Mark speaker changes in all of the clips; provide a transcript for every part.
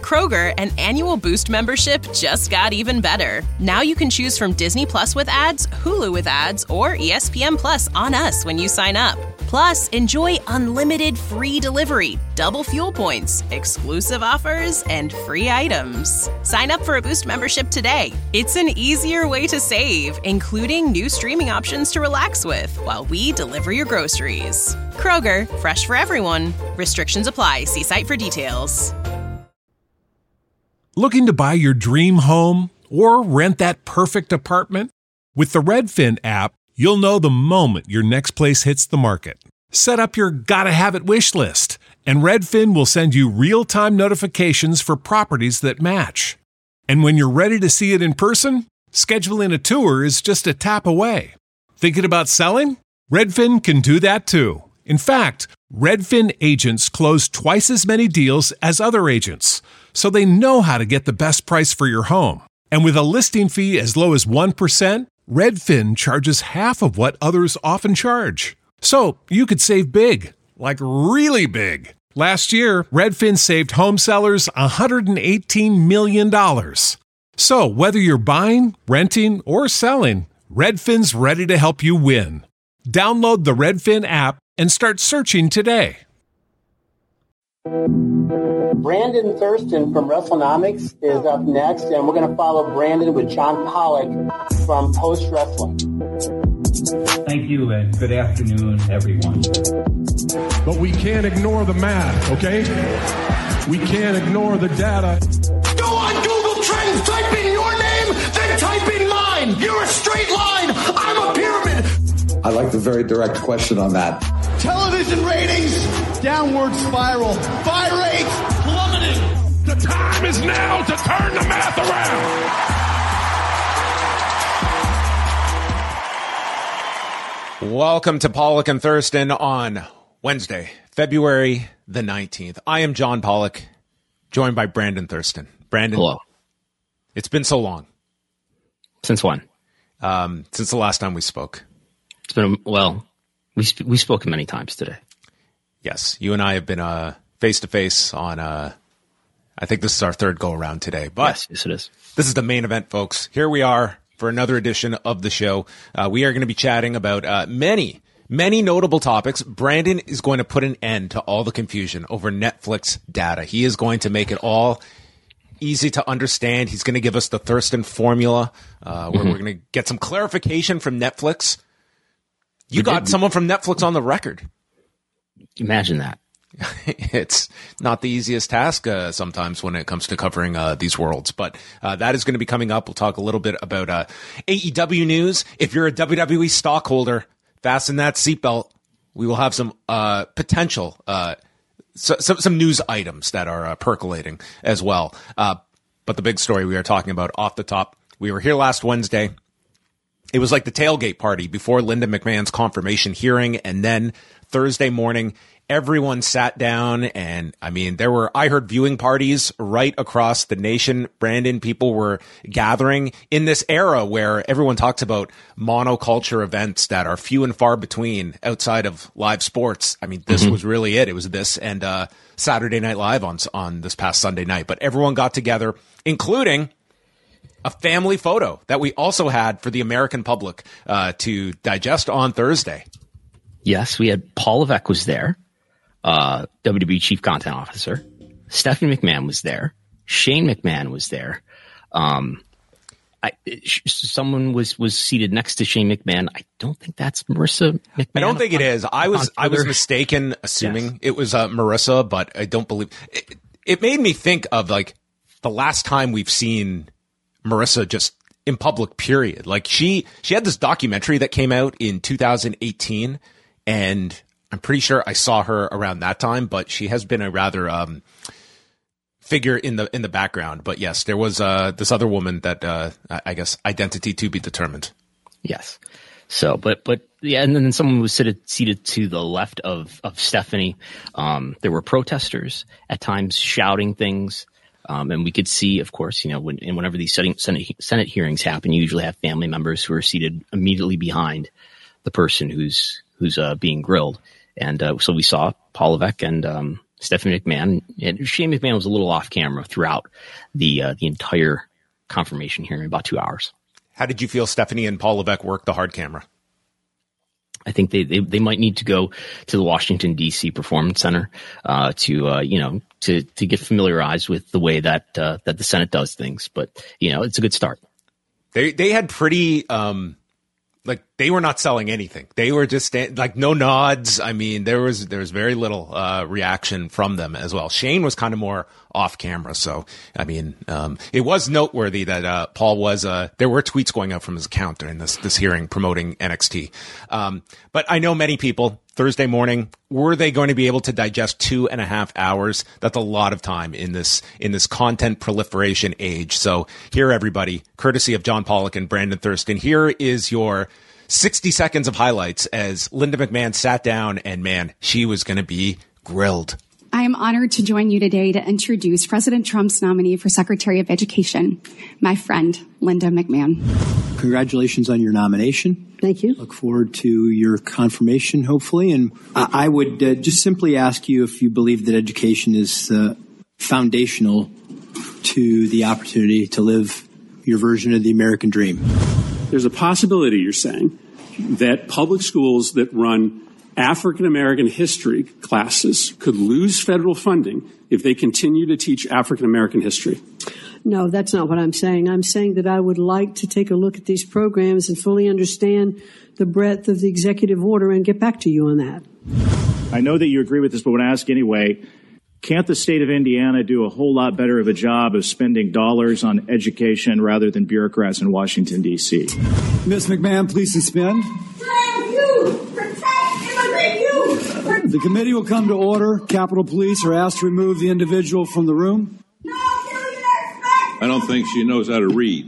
Speaker 1: Kroger, an annual Boost membership just got even better. Now you can choose from Disney Plus with ads, Hulu with ads, or ESPN Plus on us when you sign up. Plus, enjoy unlimited free delivery, double fuel points, exclusive offers, and free items. Sign up for a Boost membership today. It's an easier way to save, including new streaming options to relax with while we deliver your groceries. Kroger, fresh for everyone. Restrictions apply. See site for details.
Speaker 2: Looking to buy your dream home or rent that perfect apartment? With the Redfin app, you'll know the moment your next place hits the market. Set up your gotta-have-it wish list, and Redfin will send you real-time notifications for properties that match. And when you're ready to see it in person, scheduling a tour is just a tap away. Thinking about selling? Redfin can do that too. In fact, Redfin agents close twice as many deals as other agents, so they know how to get the best price for your home. And with a listing fee as low as 1%, Redfin charges half of what others often charge. So you could save big, like really big. Last year, Redfin saved home sellers $118 million. So whether you're buying, renting, or selling, Redfin's ready to help you win. Download the Redfin app and start searching today.
Speaker 3: Brandon Thurston from WrestleNomics is up next, and we're going to follow Brandon with John Pollock from Post Wrestling.
Speaker 4: Thank you, and good afternoon, everyone.
Speaker 5: But we can't ignore the math, okay? We can't ignore the data.
Speaker 6: Go on Google Trends, type in your name, then type in mine. You're a straight line. I'm a pyramid.
Speaker 7: I like the very direct question on that.
Speaker 6: Television ratings, downward spiral. Buy rates, plummeting.
Speaker 5: The time is now to turn the math around.
Speaker 8: Welcome to Pollock and Thurston on Wednesday, February the 19th. I am John Pollock, joined by Brandon Thurston. Brandon.
Speaker 9: Hello.
Speaker 8: It's been so long.
Speaker 9: Since when?
Speaker 8: Since the last time we spoke.
Speaker 9: It's been, well, we've spoken many times today.
Speaker 8: Yes, you and I have been face-to-face on, I think this is our third go-around today. But
Speaker 9: yes, it is.
Speaker 8: This is the main event, folks. Here we are for another edition of the show. We are going to be chatting about many notable topics. Brandon is going to put an end to all the confusion over Netflix data. He is going to make it all easy to understand. He's going to give us the Thurston formula, where we're going to get some clarification from Netflix. You got someone from Netflix on the record.
Speaker 9: Imagine that.
Speaker 8: It's not the easiest task sometimes when it comes to covering these worlds, but that is going to be coming up. We'll talk a little bit about AEW news. If you're a WWE stockholder, fasten that seatbelt. We will have some potential, some news items that are percolating as well. But the big story we are talking about off the top, we were here last Wednesday. It was like the tailgate party before Linda McMahon's confirmation hearing. And then Thursday morning, everyone sat down and, I heard viewing parties right across the nation. Brandon, people were gathering in this era where everyone talks about monoculture events that are few and far between outside of live sports. This was really it. It was this and Saturday Night Live on this past Sunday night. But everyone got together, including a family photo that we also had for the American public to digest on Thursday.
Speaker 9: Yes, we had Paul Levesque was there, WWE Chief Content Officer. Stephanie McMahon was there. Shane McMahon was there. Someone was seated next to Shane McMahon. I don't think that's Marissa McMahon.
Speaker 8: I don't think it is. I was mistaken, assuming it was Marissa, but I don't believe it. It made me think of like the last time we've seen Marissa just in public, period. Like she had this documentary that came out in 2018, and I'm pretty sure I saw her around that time, but she has been a rather figure in the background. But yes, there was this other woman that I guess identity to be determined.
Speaker 9: Yes. So, but yeah, and then someone was seated to the left of Stephanie. There were protesters at times shouting things. And we could see, of course, whenever these Senate hearings happen, you usually have family members who are seated immediately behind the person who's being grilled. And so we saw Paul Levesque and Stephanie McMahon. And Shane McMahon was a little off camera throughout the entire confirmation hearing, about 2 hours.
Speaker 8: How did you feel Stephanie and Paul Levesque worked the hard camera?
Speaker 9: I think they might need to go to the Washington D.C. Performance Center to get familiarized with the way that the Senate does things. But it's a good start.
Speaker 8: They had pretty they were not selling anything. They were just no nods. I mean, there was very little reaction from them as well. Shane was kind of more off camera. So, I mean, it was noteworthy that Paul was there were tweets going out from his account during this hearing promoting NXT. But I know many people Thursday morning, were they going to be able to digest 2.5 hours? That's a lot of time in this content proliferation age. So here, everybody, courtesy of John Pollock and Brandon Thurston, here is your 60 seconds of highlights as Linda McMahon sat down and, man, she was going to be grilled.
Speaker 10: I am honored to join you today to introduce President Trump's nominee for Secretary of Education, my friend, Linda McMahon.
Speaker 11: Congratulations on your nomination.
Speaker 12: Thank you.
Speaker 11: Look forward to your confirmation, hopefully. And I would just simply ask you if you believe that education is foundational to the opportunity to live your version of the American dream.
Speaker 13: There's a possibility, you're saying, that public schools that run African American history classes could lose federal funding if they continue to teach African American history.
Speaker 12: No, that's not what I'm saying. I'm saying that I would like to take a look at these programs and fully understand the breadth of the executive order and get back to you on that.
Speaker 14: I know that you agree with this, but when I ask anyway, can't the state of Indiana do a whole lot better of a job of spending dollars on education rather than bureaucrats in Washington, D.C.?
Speaker 15: Ms. McMahon, please suspend. The committee will come to order. Capitol Police are asked to remove the individual from the room.
Speaker 5: I don't think she knows how to read.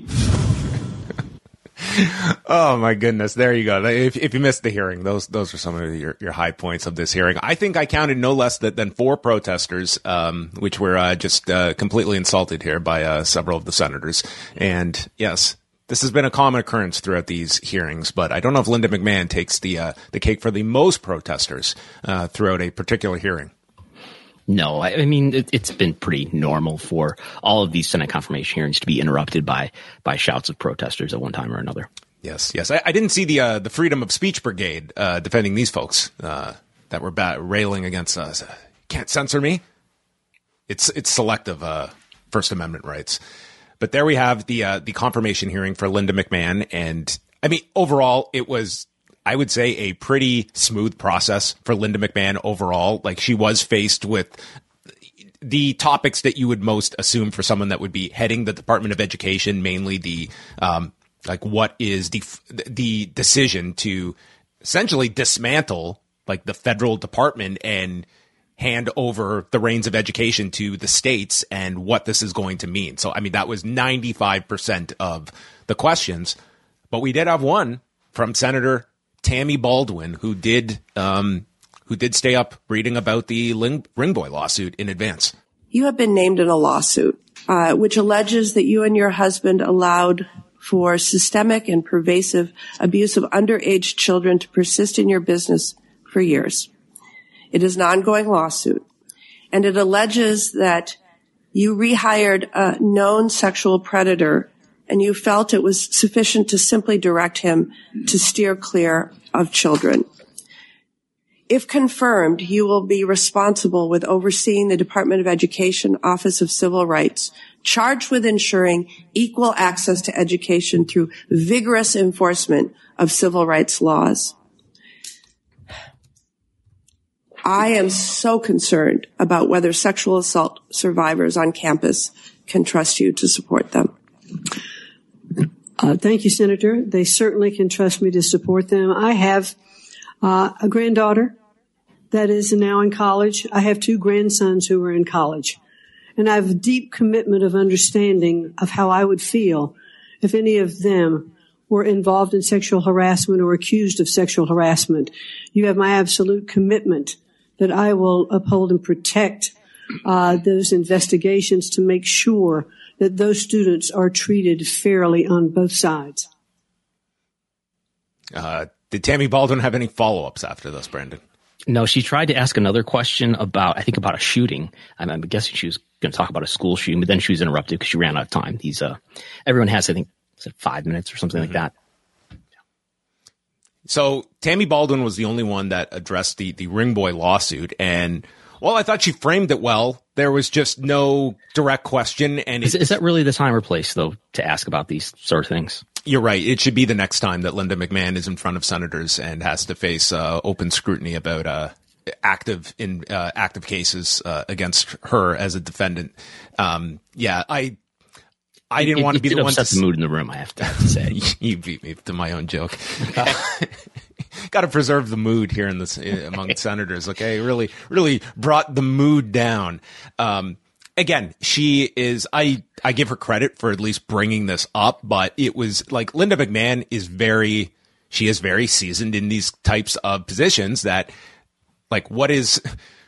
Speaker 8: Oh my goodness! There you go. If you missed the hearing, those are some of your high points of this hearing. I think I counted no less than 4 protesters, which were just completely insulted here by several of the senators. And yes, this has been a common occurrence throughout these hearings. But I don't know if Linda McMahon takes the cake for the most protesters throughout a particular hearing.
Speaker 9: No, I mean, it's been pretty normal for all of these Senate confirmation hearings to be interrupted by shouts of protesters at one time or another.
Speaker 8: Yes. I didn't see the Freedom of Speech Brigade defending these folks that were railing against us. Can't censor me. It's selective First Amendment rights. But there we have the confirmation hearing for Linda McMahon, and I mean, overall, it was, I would say, a pretty smooth process for Linda McMahon overall. Like, she was faced with the topics that you would most assume for someone that would be heading the Department of Education, mainly the what is the decision to essentially dismantle like the federal department and hand over the reins of education to the states and what this is going to mean. So, I mean, that was 95% of the questions, but we did have one from Senator Tammy Baldwin, who did stay up reading about the Ringboy lawsuit in advance.
Speaker 16: You have been named in a lawsuit, which alleges that you and your husband allowed for systemic and pervasive abuse of underage children to persist in your business for years. It is an ongoing lawsuit, and it alleges that you rehired a known sexual predator and you felt it was sufficient to simply direct him to steer clear of children. If confirmed, you will be responsible with overseeing the Department of Education Office of Civil Rights, charged with ensuring equal access to education through vigorous enforcement of civil rights laws. I am so concerned about whether sexual assault survivors on campus can trust you to support them.
Speaker 12: Thank you, Senator. They certainly can trust me to support them. I have a granddaughter that is now in college. I have 2 grandsons who are in college. And I have a deep commitment of understanding of how I would feel if any of them were involved in sexual harassment or accused of sexual harassment. You have my absolute commitment that I will uphold and protect those investigations to make sure that those students are treated fairly on both sides.
Speaker 8: Did Tammy Baldwin have any follow-ups after this, Brandon?
Speaker 9: No, she tried to ask another question about a shooting. I'm guessing she was going to talk about a school shooting, but then she was interrupted because she ran out of time. Everyone has, I think, 5 minutes or something like that.
Speaker 8: So Tammy Baldwin was the only one that addressed the Ring Boy lawsuit. And while I thought she framed it well, there was just no direct question. And
Speaker 9: is that really the time or place, though, to ask about these sort of things?
Speaker 8: You're right. It should be the next time that Linda McMahon is in front of senators and has to face open scrutiny about active cases against her as a defendant. I didn't want to be the one to
Speaker 9: upset the mood in the room, I have to say.
Speaker 8: You beat me to my own joke. Got to preserve the mood here in this among senators. Okay, really brought the mood down. Again, she is. I give her credit for at least bringing this up, but it was like Linda McMahon is very seasoned in these types of positions. That like what is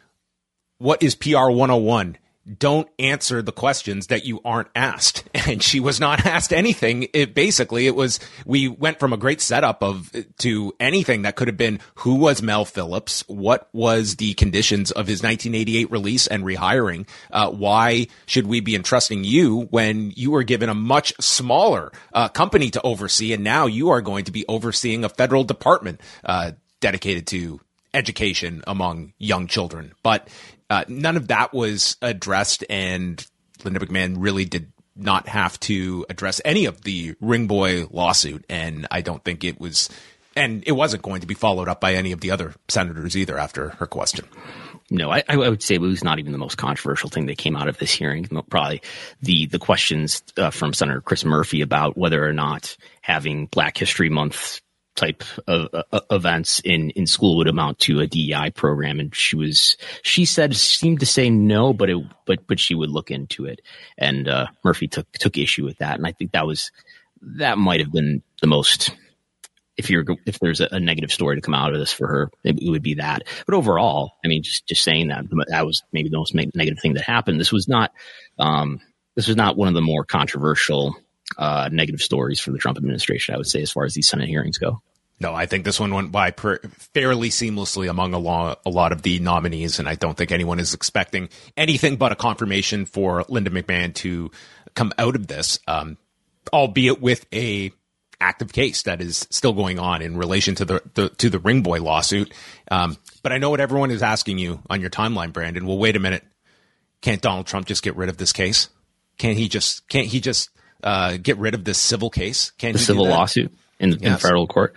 Speaker 8: PR 101? Don't answer the questions that you aren't asked. And she was not asked anything. We went from a great setup to anything that could have been, who was Mel Phillips? What was the conditions of his 1988 release and rehiring? Why should we be entrusting you when you were given a much smaller company to oversee? And now you are going to be overseeing a federal department dedicated to education among young children. But none of that was addressed, and Linda McMahon really did not have to address any of the Ring Boy lawsuit, and I don't think it wasn't going to be followed up by any of the other senators either after her question.
Speaker 9: No, I would say it was not even the most controversial thing that came out of this hearing. Probably the questions from Senator Chris Murphy about whether or not having Black History Month type of events in school would amount to a DEI program, and she seemed to say no, but she would look into it, and Murphy took issue with that, and I think that might have been the most. If there's a negative story to come out of this for her, it would be that. But overall, I mean, just saying that was maybe the most negative thing that happened. This was not one of the more controversial negative stories for the Trump administration, I would say, as far as these Senate hearings go.
Speaker 8: No, I think this one went by fairly seamlessly among a lot of the nominees, and I don't think anyone is expecting anything but a confirmation for Linda McMahon to come out of this, albeit with a active case that is still going on in relation to the Ring Boy lawsuit. But I know what everyone is asking you on your timeline, Brandon. Well, wait a minute. Can't Donald Trump just get rid of this case? Can't he just get rid of this civil case?
Speaker 9: The civil lawsuit in federal court.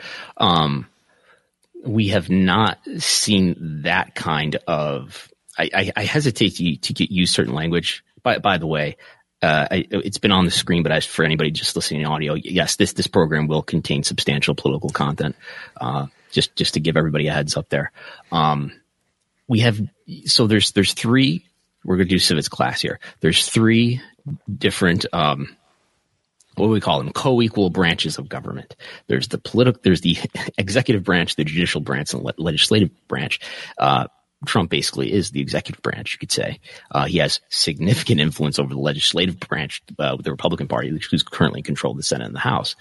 Speaker 9: We have not seen that kind of. I hesitate to use certain language. By the way, it's been on the screen, but as for anybody just listening to audio, yes, this program will contain substantial political content. Just to give everybody a heads up there. There's three. We're going to do civics class here. There's three different. What do we call them? Co-equal branches of government. There's the executive branch, the judicial branch, and legislative branch. Trump basically is the executive branch, you could say. He has significant influence over the legislative branch with the Republican Party, who's currently in control of the Senate and the House.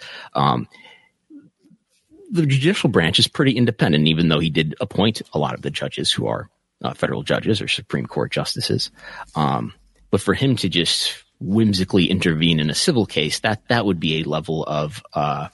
Speaker 9: The judicial branch is pretty independent, even though he did appoint a lot of the judges who are federal judges or Supreme Court justices. But for him to just whimsically intervene in a civil case, that would be a level of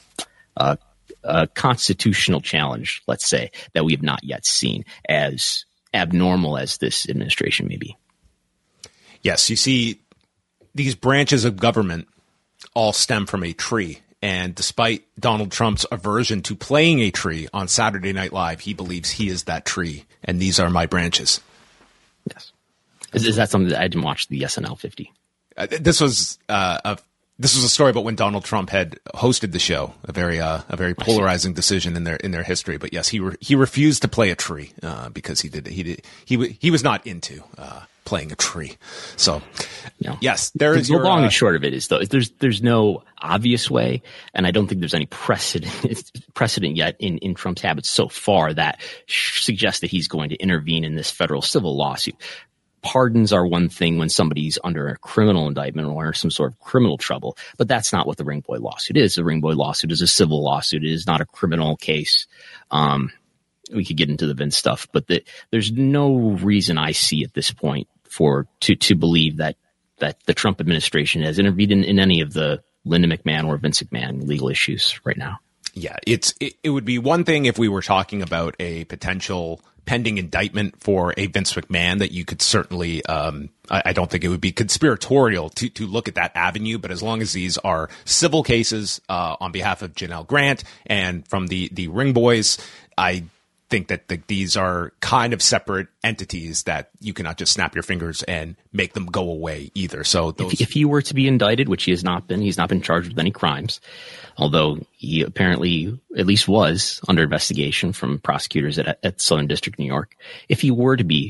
Speaker 9: a constitutional challenge, let's say, that we have not yet seen, as abnormal as this administration may be.
Speaker 8: Yes, you see, these branches of government all stem from a tree. And despite Donald Trump's aversion to playing a tree on Saturday Night Live, he believes he is that tree, and these are my branches.
Speaker 9: Yes. Is that something that I didn't watch the SNL 50?
Speaker 8: This was a story about when Donald Trump had hosted the show, a very polarizing decision in their history. But yes, he refused to play a tree because he was not into playing a tree. So yes,
Speaker 9: the long and short of it is, though, there's no obvious way, and I don't think there's any precedent yet in Trump's habits so far that suggests that he's going to intervene in this federal civil lawsuit. Pardons are one thing when somebody's under a criminal indictment or some sort of criminal trouble, but that's not what the Ring Boy lawsuit is. The Ring Boy lawsuit is a civil lawsuit. It is not a criminal case. we could get into the Vince stuff, but there's no reason I see at this point to believe that the Trump administration has intervened in any of the Linda McMahon or Vince McMahon legal issues right now.
Speaker 8: Yeah, it would be one thing if we were talking about a potential pending indictment for a Vince McMahon that you could certainly, I don't think it would be conspiratorial to look at that avenue. But as long as these are civil cases on behalf of Janelle Grant and from the Ring Boys, I think that these are kind of separate entities that you cannot just snap your fingers and make them go away either. So
Speaker 9: if he were to be indicted, which he's not been charged with any crimes, although he apparently at least was under investigation from prosecutors at Southern District, New York. If he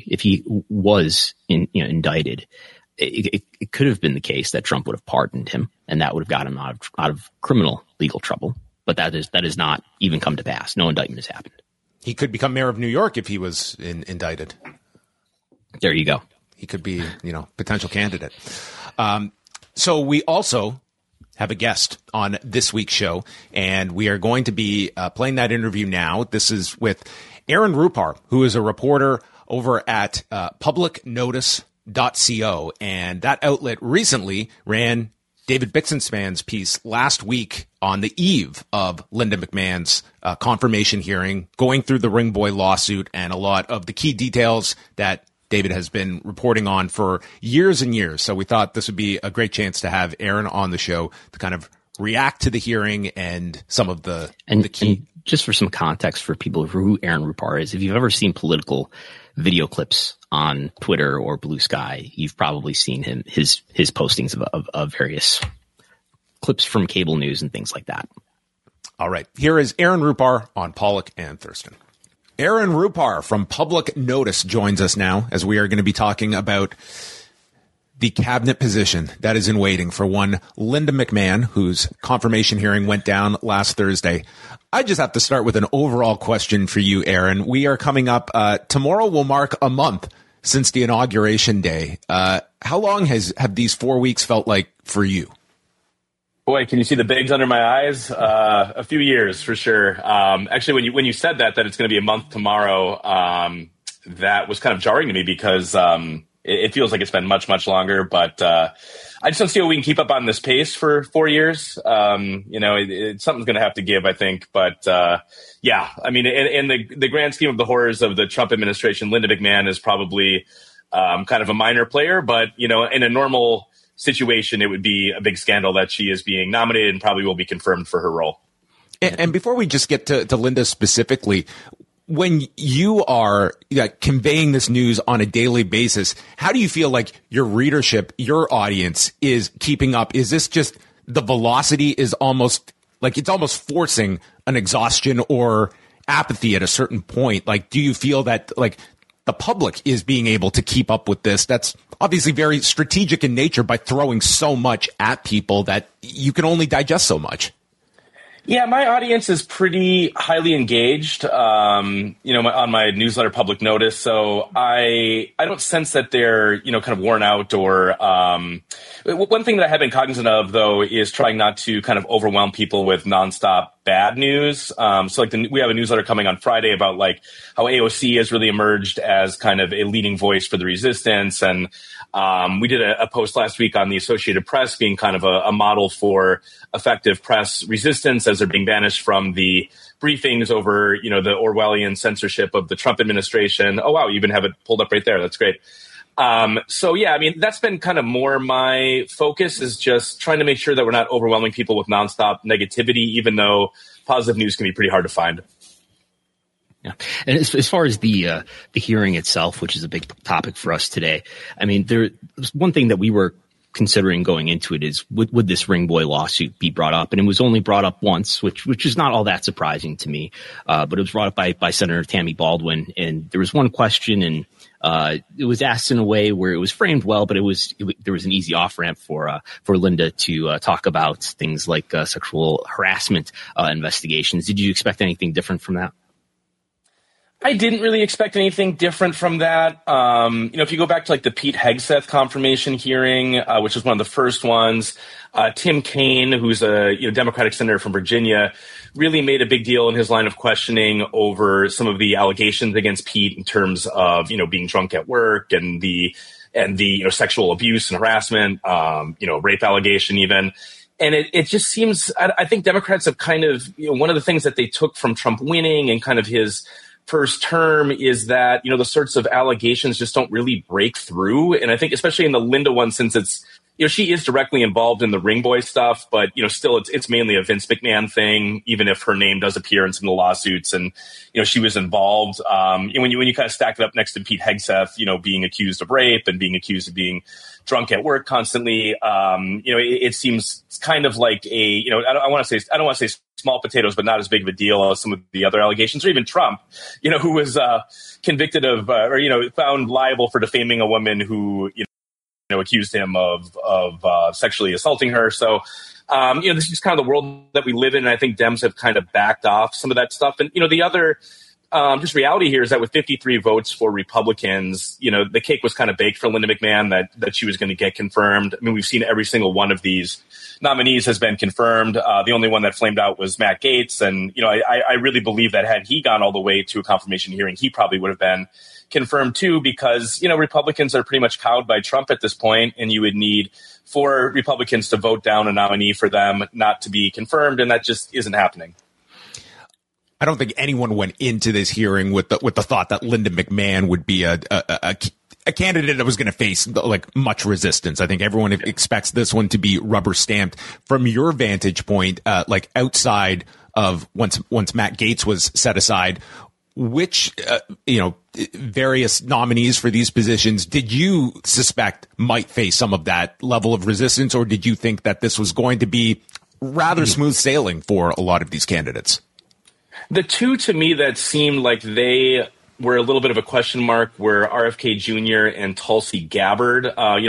Speaker 9: was indicted, it could have been the case that Trump would have pardoned him, and that would have got him out of criminal legal trouble. But that is not even come to pass. No indictment has happened.
Speaker 8: He could become mayor of New York if he was indicted.
Speaker 9: There you go.
Speaker 8: He could be, potential candidate. So we also have a guest on this week's show, and we are going to be playing that interview now. This is with Aaron Rupar, who is a reporter over at publicnotice.co, and that outlet recently ran David Bixenspan's piece last week on the eve of Linda McMahon's confirmation hearing, going through the Ring Boy lawsuit and a lot of the key details that David has been reporting on for years and years. So we thought this would be a great chance to have Aaron on the show to kind of react to the hearing and some of the key.
Speaker 9: And just for some context for people who Aaron Rupar is, if you've ever seen political video clips on Twitter or Blue Sky, you've probably seen his postings of various clips from cable news and things like that.
Speaker 8: All right. Here is Aaron Rupar on Pollock and Thurston. Aaron Rupar from Public Notice joins us now as we are going to be talking about the cabinet position that is in waiting for one Linda McMahon, whose confirmation hearing went down last Thursday. I just have to start with an overall question for you, Aaron. We are coming up, tomorrow will mark a month since the inauguration day. How long have these 4 weeks felt like for you?
Speaker 17: Boy, can you see the bags under my eyes? A few years for sure. Actually, when you said that it's going to be a month tomorrow, that was kind of jarring to me because it feels like it's been much, much longer. But I just don't see how we can keep up on this pace for 4 years. Something's going to have to give, I think. But yeah, I mean, in the grand scheme of the horrors of the Trump administration, Linda McMahon is probably kind of a minor player. But, in a normal situation, it would be a big scandal that she is being nominated and probably will be confirmed for her role.
Speaker 8: And before we just get to Linda specifically, when you are conveying this news on a daily basis, how do you feel like your readership, your audience is keeping up? Is this just the velocity is almost like it's almost forcing an exhaustion or apathy at a certain point? Like, do you feel that like the public is being able to keep up with this? That's obviously very strategic in nature by throwing so much at people that you can only digest so much.
Speaker 17: Yeah, my audience is pretty highly engaged, on my newsletter Public Notice. So I don't sense that they're, kind of worn out or one thing that I have been cognizant of, though, is trying not to kind of overwhelm people with nonstop bad news. We have a newsletter coming on Friday about like how AOC has really emerged as kind of a leading voice for the resistance. And we did a post last week on the Associated Press being kind of a model for effective press resistance as they're being banished from the briefings over, the Orwellian censorship of the Trump administration. Oh, wow. You even have it pulled up right there. That's great. That's been kind of more my focus, is just trying to make sure that we're not overwhelming people with nonstop negativity, even though positive news can be pretty hard to find.
Speaker 9: Yeah. And as far as the hearing itself, which is a big topic for us today, I mean, there was one thing that we were considering going into it is would this Ring Boy lawsuit be brought up? And it was only brought up once, which is not all that surprising to me. But it was brought up by Senator Tammy Baldwin. And there was one question, and it was asked in a way where it was framed well, but there was an easy off ramp for Linda to talk about things like sexual harassment investigations. Did you expect anything different from that?
Speaker 17: I didn't really expect anything different from that. If you go back to like the Pete Hegseth confirmation hearing, which was one of the first ones, Tim Kaine, who's a Democratic senator from Virginia, really made a big deal in his line of questioning over some of the allegations against Pete in terms of being drunk at work and the sexual abuse and harassment, rape allegation even. And it just seems, I think Democrats have kind of, one of the things that they took from Trump winning and kind of his first term is that, the sorts of allegations just don't really break through. And I think especially in the Linda one, since it's, she is directly involved in the Ring Boy stuff, but, still it's mainly a Vince McMahon thing, even if her name does appear in some of the lawsuits and, she was involved. When you kind of stack it up next to Pete Hegseth, being accused of rape and being accused of being drunk at work constantly, it seems kind of like I don't want to say small potatoes, but not as big of a deal as some of the other allegations, or even Trump, who was convicted of found liable for defaming a woman who accused him of sexually assaulting her. So, this is kind of the world that we live in. And I think Dems have kind of backed off some of that stuff. And, the other just reality here is that with 53 votes for Republicans, the cake was kind of baked for Linda McMahon that she was going to get confirmed. I mean, we've seen every single one of these nominees has been confirmed. The only one that flamed out was Matt Gaetz. And, I really believe that had he gone all the way to a confirmation hearing, he probably would have been confirmed too, because, Republicans are pretty much cowed by Trump at this point, and you would need 4 Republicans to vote down a nominee for them not to be confirmed. And that just isn't happening.
Speaker 8: I don't think anyone went into this hearing with the thought that Linda McMahon would be a candidate that was going to face like much resistance. I think everyone expects this one to be rubber stamped. From your vantage point, like outside of once Matt Gaetz was set aside, which various nominees for these positions did you suspect might face some of that level of resistance, or did you think that this was going to be rather smooth sailing for a lot of these candidates?
Speaker 17: The two to me that seemed like they were a little bit of a question mark were RFK Jr. and Tulsi Gabbard.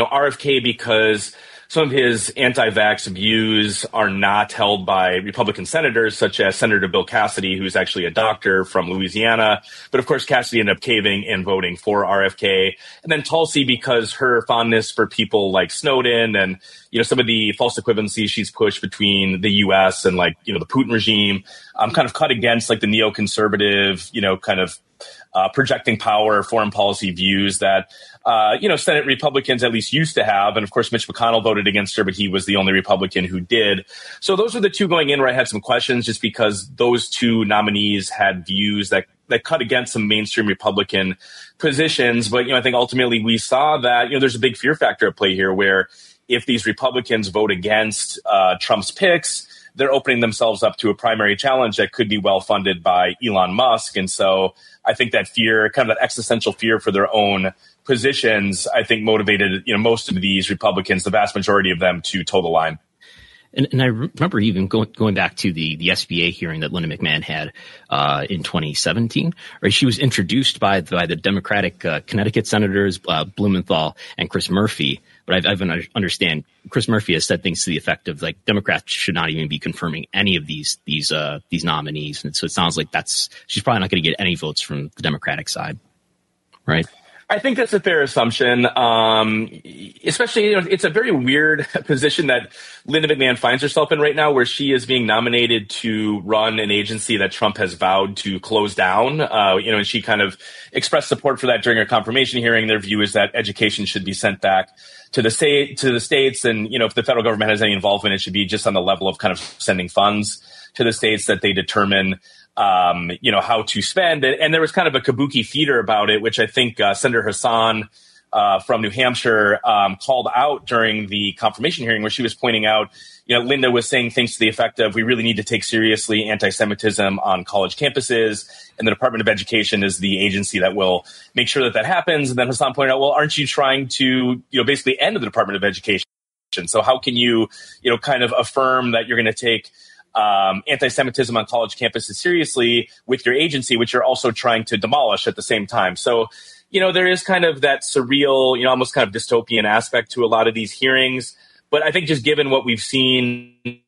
Speaker 17: RFK because some of his anti-vax views are not held by Republican senators, such as Senator Bill Cassidy, who's actually a doctor from Louisiana. But of course, Cassidy ended up caving and voting for RFK. And then Tulsi because her fondness for people like Snowden and, some of the false equivalencies she's pushed between the U.S. and the Putin regime, kind of cut against the neoconservative, kind of projecting power, foreign policy views that, Senate Republicans at least used to have. And of course, Mitch McConnell voted against her, but he was the only Republican who did. So those were the two going in where I had some questions, just because those two nominees had views that cut against some mainstream Republican positions. But, I think ultimately we saw that, there's a big fear factor at play here, where if these Republicans vote against Trump's picks, they're opening themselves up to a primary challenge that could be well funded by Elon Musk. And so I think that fear, kind of that existential fear for their own positions, I think motivated, most of these Republicans, the vast majority of them, to toe the line.
Speaker 9: And I remember even going back to the SBA hearing that Linda McMahon had in 2017, right? She was introduced by the Democratic Connecticut senators Blumenthal and Chris Murphy. But I understand Chris Murphy has said things to the effect of Democrats should not even be confirming any of these nominees. And so it sounds like she's probably not going to get any votes from the Democratic side, right?
Speaker 17: I think that's a fair assumption. Especially, it's a very weird position that Linda McMahon finds herself in right now, where she is being nominated to run an agency that Trump has vowed to close down. And she kind of expressed support for that during her confirmation hearing. Their view is that education should be sent back to the states. And, if the federal government has any involvement, it should be just on the level of kind of sending funds to the states that they determine how to spend. And there was kind of a kabuki theater about it, which I think Senator Hassan from New Hampshire called out during the confirmation hearing, where she was pointing out, Linda was saying things to the effect of, we really need to take seriously anti-Semitism on college campuses, and the Department of Education is the agency that will make sure that happens. And then Hassan pointed out, well, aren't you trying to, basically end the Department of Education? So how can you, kind of affirm that you're going to take anti-Semitism on college campuses seriously with your agency, which you're also trying to demolish at the same time? So, there is kind of that surreal, almost kind of dystopian aspect to a lot of these hearings. But I think just given what we've seen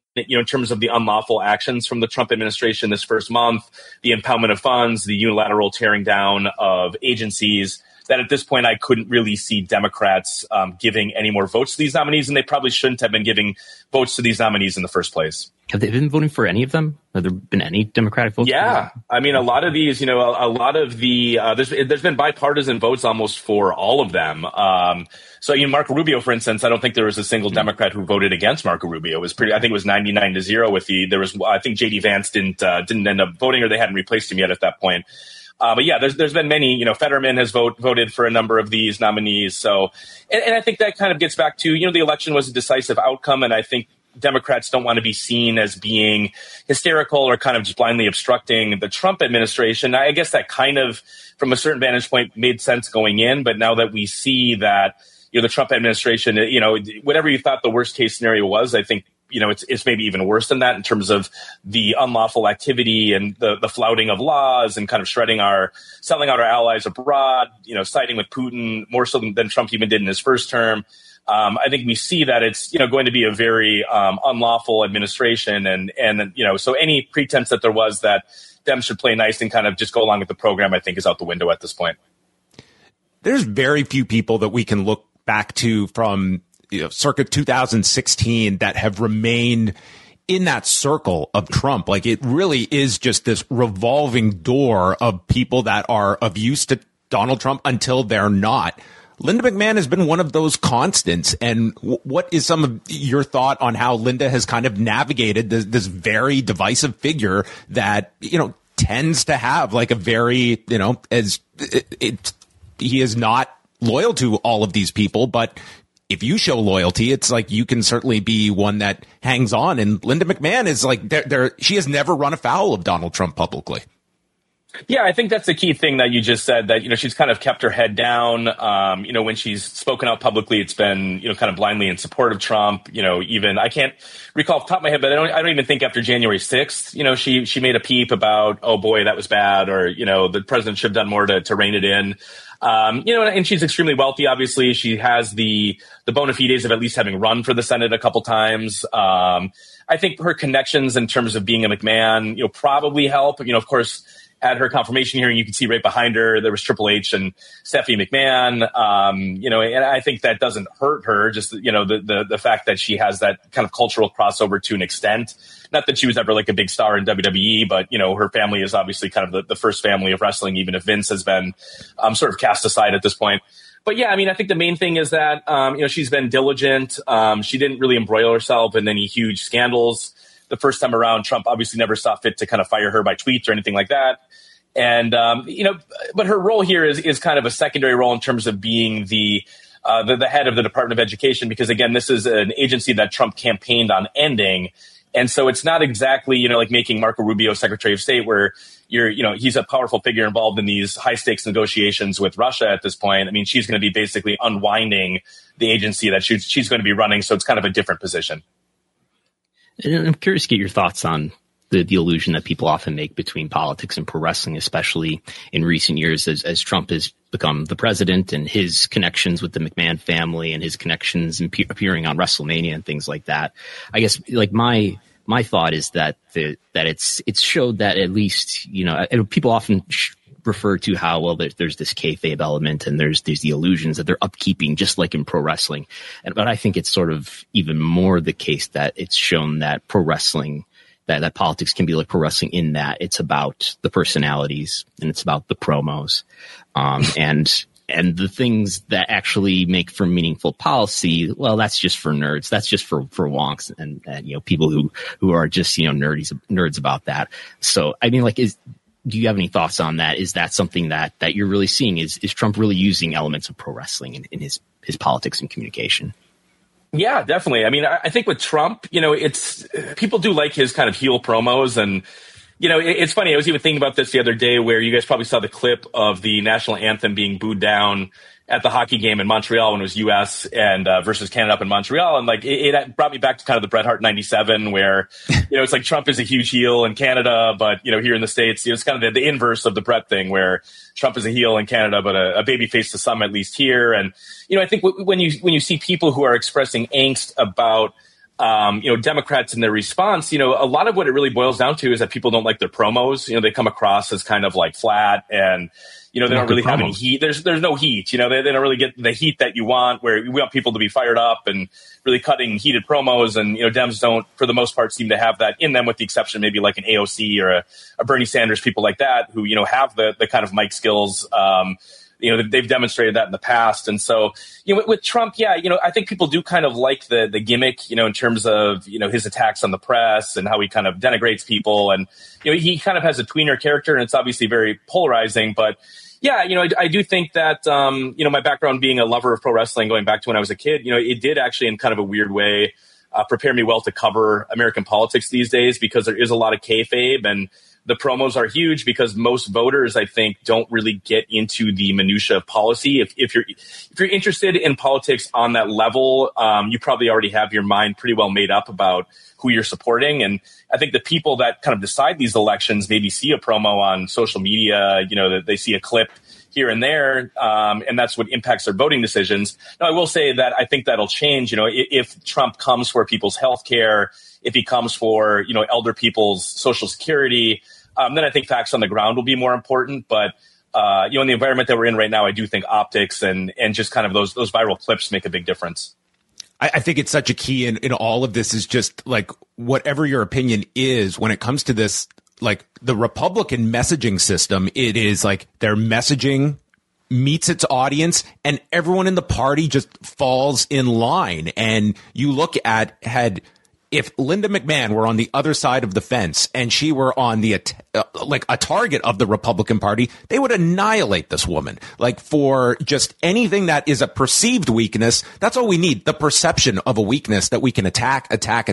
Speaker 17: in terms of the unlawful actions from the Trump administration this first month, the impoundment of funds, the unilateral tearing down of agencies, that at this point I couldn't really see Democrats giving any more votes to these nominees, and they probably shouldn't have been giving votes to these nominees in the first place.
Speaker 9: Have they been voting for any of them? Have there been any Democratic votes?
Speaker 17: Yeah. I mean, a lot of these, a lot of the, there's been bipartisan votes almost for all of them. So, Marco Rubio, for instance, I don't think there was a single Democrat who voted against Marco Rubio. It was I think it was 99-0 I think JD Vance didn't end up voting, or they hadn't replaced him yet at that point. But yeah, there's been many, Fetterman has voted for a number of these nominees. So, and I think that kind of gets back to, the election was a decisive outcome. And I think Democrats don't want to be seen as being hysterical or kind of just blindly obstructing the Trump administration. I guess that kind of, from a certain vantage point, made sense going in. But now that we see that, the Trump administration, whatever you thought the worst case scenario was, I think, it's maybe even worse than that in terms of the unlawful activity and the flouting of laws and kind of selling out our allies abroad, siding with Putin more so than Trump even did in his first term. I think we see that it's, going to be a very unlawful administration. And so any pretense that there was that Dems should play nice and kind of just go along with the program, I think is out the window at this point.
Speaker 8: There's very few people that we can look back to from circa 2016 that have remained in that circle of Trump. Like, it really is just this revolving door of people that are of use to Donald Trump until they're not. Linda McMahon has been one of those constants. And what is some of your thought on how Linda has kind of navigated this very divisive figure that, tends to have like a very, he is not loyal to all of these people, but if you show loyalty, it's like you can certainly be one that hangs on. And Linda McMahon is like, she has never run afoul of Donald Trump publicly.
Speaker 17: Yeah, I think that's the key thing that you just said, that, she's kind of kept her head down. When she's spoken out publicly, it's been, kind of blindly in support of Trump. Even I can't recall off the top of my head, but I don't even think after January 6th, she made a peep about, oh boy, that was bad, or, the president should have done more to rein it in. And she's extremely wealthy. Obviously, she has the bona fides of at least having run for the Senate a couple times. I think her connections in terms of being a McMahon, probably help. Of course, at her confirmation hearing, you can see right behind her, there was Triple H and Stephanie McMahon. And I think that doesn't hurt her. Just, the fact that she has that kind of cultural crossover to an extent. Not that she was ever like a big star in WWE, but, her family is obviously kind of the first family of wrestling, even if Vince has been sort of cast aside at this point. But yeah, I think the main thing is that, she's been diligent. She didn't really embroil herself in any huge scandals. The first time around, Trump obviously never saw fit to kind of fire her by tweets or anything like that. And, but her role here is kind of a secondary role in terms of being the head of the Department of Education, because again, this is an agency that Trump campaigned on ending. And so it's not exactly, like making Marco Rubio Secretary of State, where he's a powerful figure involved in these high stakes negotiations with Russia at this point. She's going to be basically unwinding the agency that she's going to be running. So it's kind of a different position.
Speaker 9: And I'm curious to get your thoughts on the illusion that people often make between politics and pro wrestling, especially in recent years as Trump has become the president, and his connections with the McMahon family and his connections appearing on WrestleMania and things like that. I guess like my thought is that it's showed that at least, people often refer to how, well, there's this kayfabe element and there's the illusions that they're upkeeping, just like in pro wrestling. But I think it's sort of even more the case that it's shown that pro wrestling, that politics can be like pro wrestling in that it's about the personalities and it's about the promos, and the things that actually make for meaningful policy. Well, that's just for nerds. That's just for wonks and people who are just, nerds about that. So, do you have any thoughts on that? Is that something that you're really seeing? Is Trump really using elements of pro wrestling in his politics and communication?
Speaker 17: Yeah, definitely. I think with Trump, it's people do like his kind of heel promos. And, it's funny. I was even thinking about this the other day, where you guys probably saw the clip of the national anthem being booed down at the hockey game in Montreal when it was U.S. and versus Canada up in Montreal. And it brought me back to kind of the Bret Hart 97, where, it's like Trump is a huge heel in Canada, but, here in the States, it's kind of the inverse of the Bret thing, where Trump is a heel in Canada, but a baby face to some, at least here. And, I think when you see people who are expressing angst about Democrats in their response, a lot of what it really boils down to is that people don't like their promos. They come across as kind of like flat and, they don't really have any heat. There's no heat. They don't really get the heat that you want, where we want people to be fired up and really cutting heated promos. And, Dems don't, for the most part, seem to have that in them, with the exception maybe like an AOC or a Bernie Sanders, people like that who, have the kind of mic skills. They've demonstrated that in the past. And so, with Trump, I think people do kind of like the gimmick, in terms of, his attacks on the press and how he kind of denigrates people. And, he kind of has a tweener character, and it's obviously very polarizing. But I do think that, my background being a lover of pro wrestling, going back to when I was a kid, it did actually, in kind of a weird way, prepare me well to cover American politics these days, because there is a lot of kayfabe, and the promos are huge because most voters, I think, don't really get into the minutia of policy. If you're interested in politics on that level, you probably already have your mind pretty well made up about who you're supporting. And I think the people that kind of decide these elections maybe see a promo on social media, that they see a clip here and there, and that's what impacts their voting decisions. Now, I will say that I think that'll change. If Trump comes for people's health care, if he comes for, elder people's Social Security, then I think facts on the ground will be more important. But, in the environment that we're in right now, I do think optics and just kind of those viral clips make a big difference.
Speaker 8: I think it's such a key in all of this is just like, whatever your opinion is when it comes to this, like the Republican messaging system, it is like their messaging meets its audience and everyone in the party just falls in line. And you look at if Linda McMahon were on the other side of the fence and she were on the like a target of the Republican Party, they would annihilate this woman. Like, for just anything that is a perceived weakness, that's all we need. The perception of a weakness that we can attack.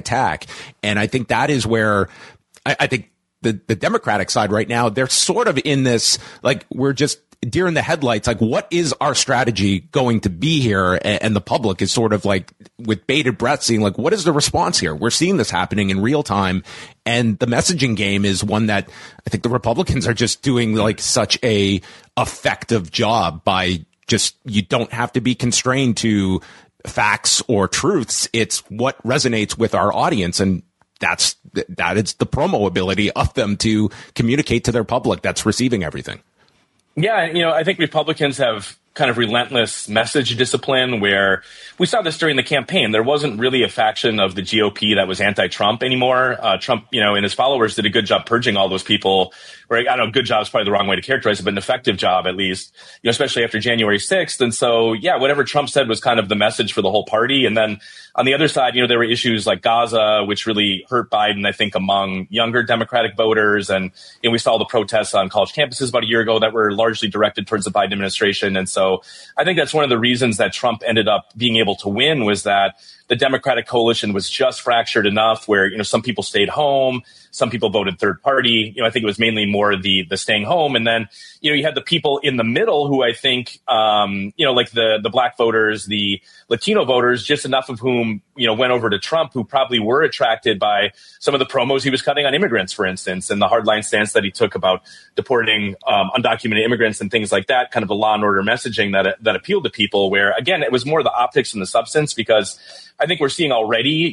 Speaker 8: And I think that is where I think the Democratic side right now, they're sort of in this, like, we're just deer in the headlights. Like, what is our strategy going to be here? And the public is sort of like with bated breath seeing, like, what is the response here? We're seeing this happening in real time. And the messaging game is one that I think the Republicans are just doing like such a effective job by just, you don't have to be constrained to facts or truths. It's what resonates with our audience. And that is the promo ability of them to communicate to their public that's receiving everything.
Speaker 17: Yeah, I think Republicans have kind of relentless message discipline, where we saw this during the campaign. There wasn't really a faction of the GOP that was anti-Trump anymore. Trump, and his followers did a good job purging all those people. Or, I don't know, good job is probably the wrong way to characterize it, but an effective job at least, especially after January 6th. And so, whatever Trump said was kind of the message for the whole party. And then on the other side, there were issues like Gaza, which really hurt Biden, I think, among younger Democratic voters. And we saw the protests on college campuses about a year ago that were largely directed towards the Biden administration. And so I think that's one of the reasons that Trump ended up being able to win, was that the Democratic coalition was just fractured enough where, some people stayed home, some people voted third party. I think it was mainly more the staying home. And then, you had the people in the middle who I think, like the black voters, the Latino voters, just enough of whom, went over to Trump, who probably were attracted by some of the promos he was cutting on immigrants, for instance, and the hardline stance that he took about deporting undocumented immigrants and things like that, kind of the law and order messaging that appealed to people, where, again, it was more the optics and the substance, because I think we're seeing already,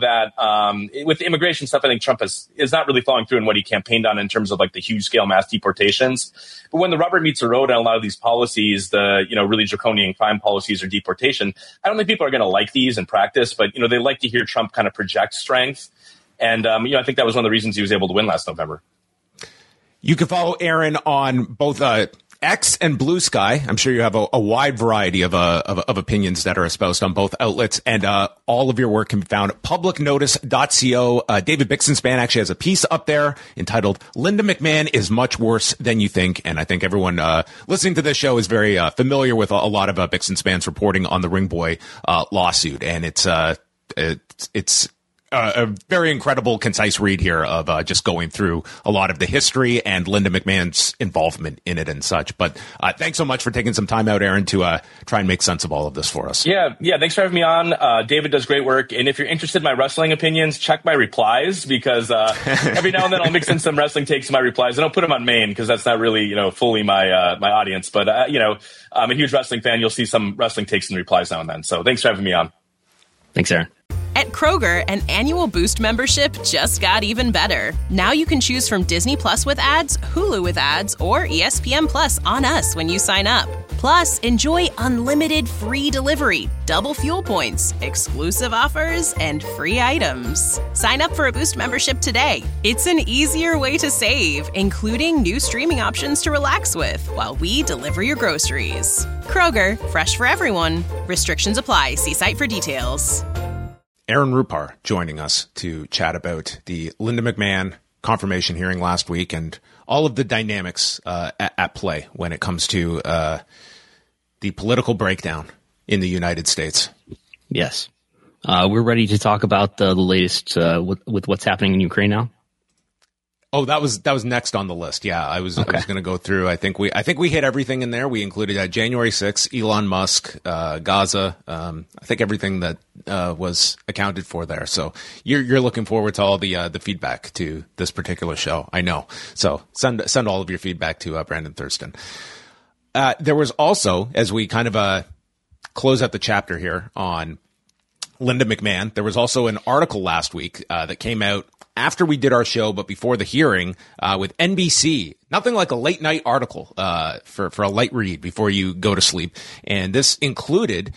Speaker 17: that with the immigration stuff, I think Trump is not really following through in what he campaigned on in terms of like the huge scale mass deportations. But when the rubber meets the road on a lot of these policies, the, really draconian crime policies or deportation, I don't think people are going to like these in practice, but, they like to hear Trump kind of project strength. And, I think that was one of the reasons he was able to win last November.
Speaker 8: You can follow Aaron on both X and Blue Sky. I'm sure you have a wide variety of opinions that are espoused on both outlets, and all of your work can be found at publicnotice.co. David Bixenspan actually has a piece up there entitled "Linda McMahon is Much Worse Than You Think," and I think everyone listening to this show is very familiar with a lot of Bixenspan's reporting on the Ring Boy lawsuit, and it's a very incredible, concise read here of just going through a lot of the history and Linda McMahon's involvement in it and such. But thanks so much for taking some time out, Aaron, to try and make sense of all of this for us.
Speaker 17: Yeah. Thanks for having me on. David does great work. And if you're interested in my wrestling opinions, check my replies, because every now and then I'll mix in some wrestling takes in my replies. I don't put them on main because that's not really, fully my audience. But, I'm a huge wrestling fan. You'll see some wrestling takes and replies now and then. So thanks for having me on.
Speaker 9: Thanks, Aaron.
Speaker 1: At Kroger, an annual Boost membership just got even better. Now you can choose from Disney Plus with ads, Hulu with ads, or ESPN Plus on us when you sign up. Plus, enjoy unlimited free delivery, double fuel points, exclusive offers, and free items. Sign up for a Boost membership today. It's an easier way to save, including new streaming options to relax with while we deliver your groceries. Kroger, fresh for everyone. Restrictions apply. See site for details.
Speaker 8: Aaron Rupar joining us to chat about the Linda McMahon confirmation hearing last week and all of the dynamics at play when it comes to the political breakdown in the United States.
Speaker 9: Yes. We're ready to talk about the latest with what's happening in Ukraine now.
Speaker 8: Oh, that was next on the list. Yeah, I was going to go through. I think we hit everything in there. We included January 6th, Elon Musk, Gaza. I think everything that was accounted for there. So you're looking forward to all the feedback to this particular show. I know. So send all of your feedback to Brandon Thurston. There was also, as we kind of close out the chapter here on Linda McMahon, there was also an article last week that came out after we did our show, but before the hearing with NBC. Nothing like a late night article for a light read before you go to sleep. And this included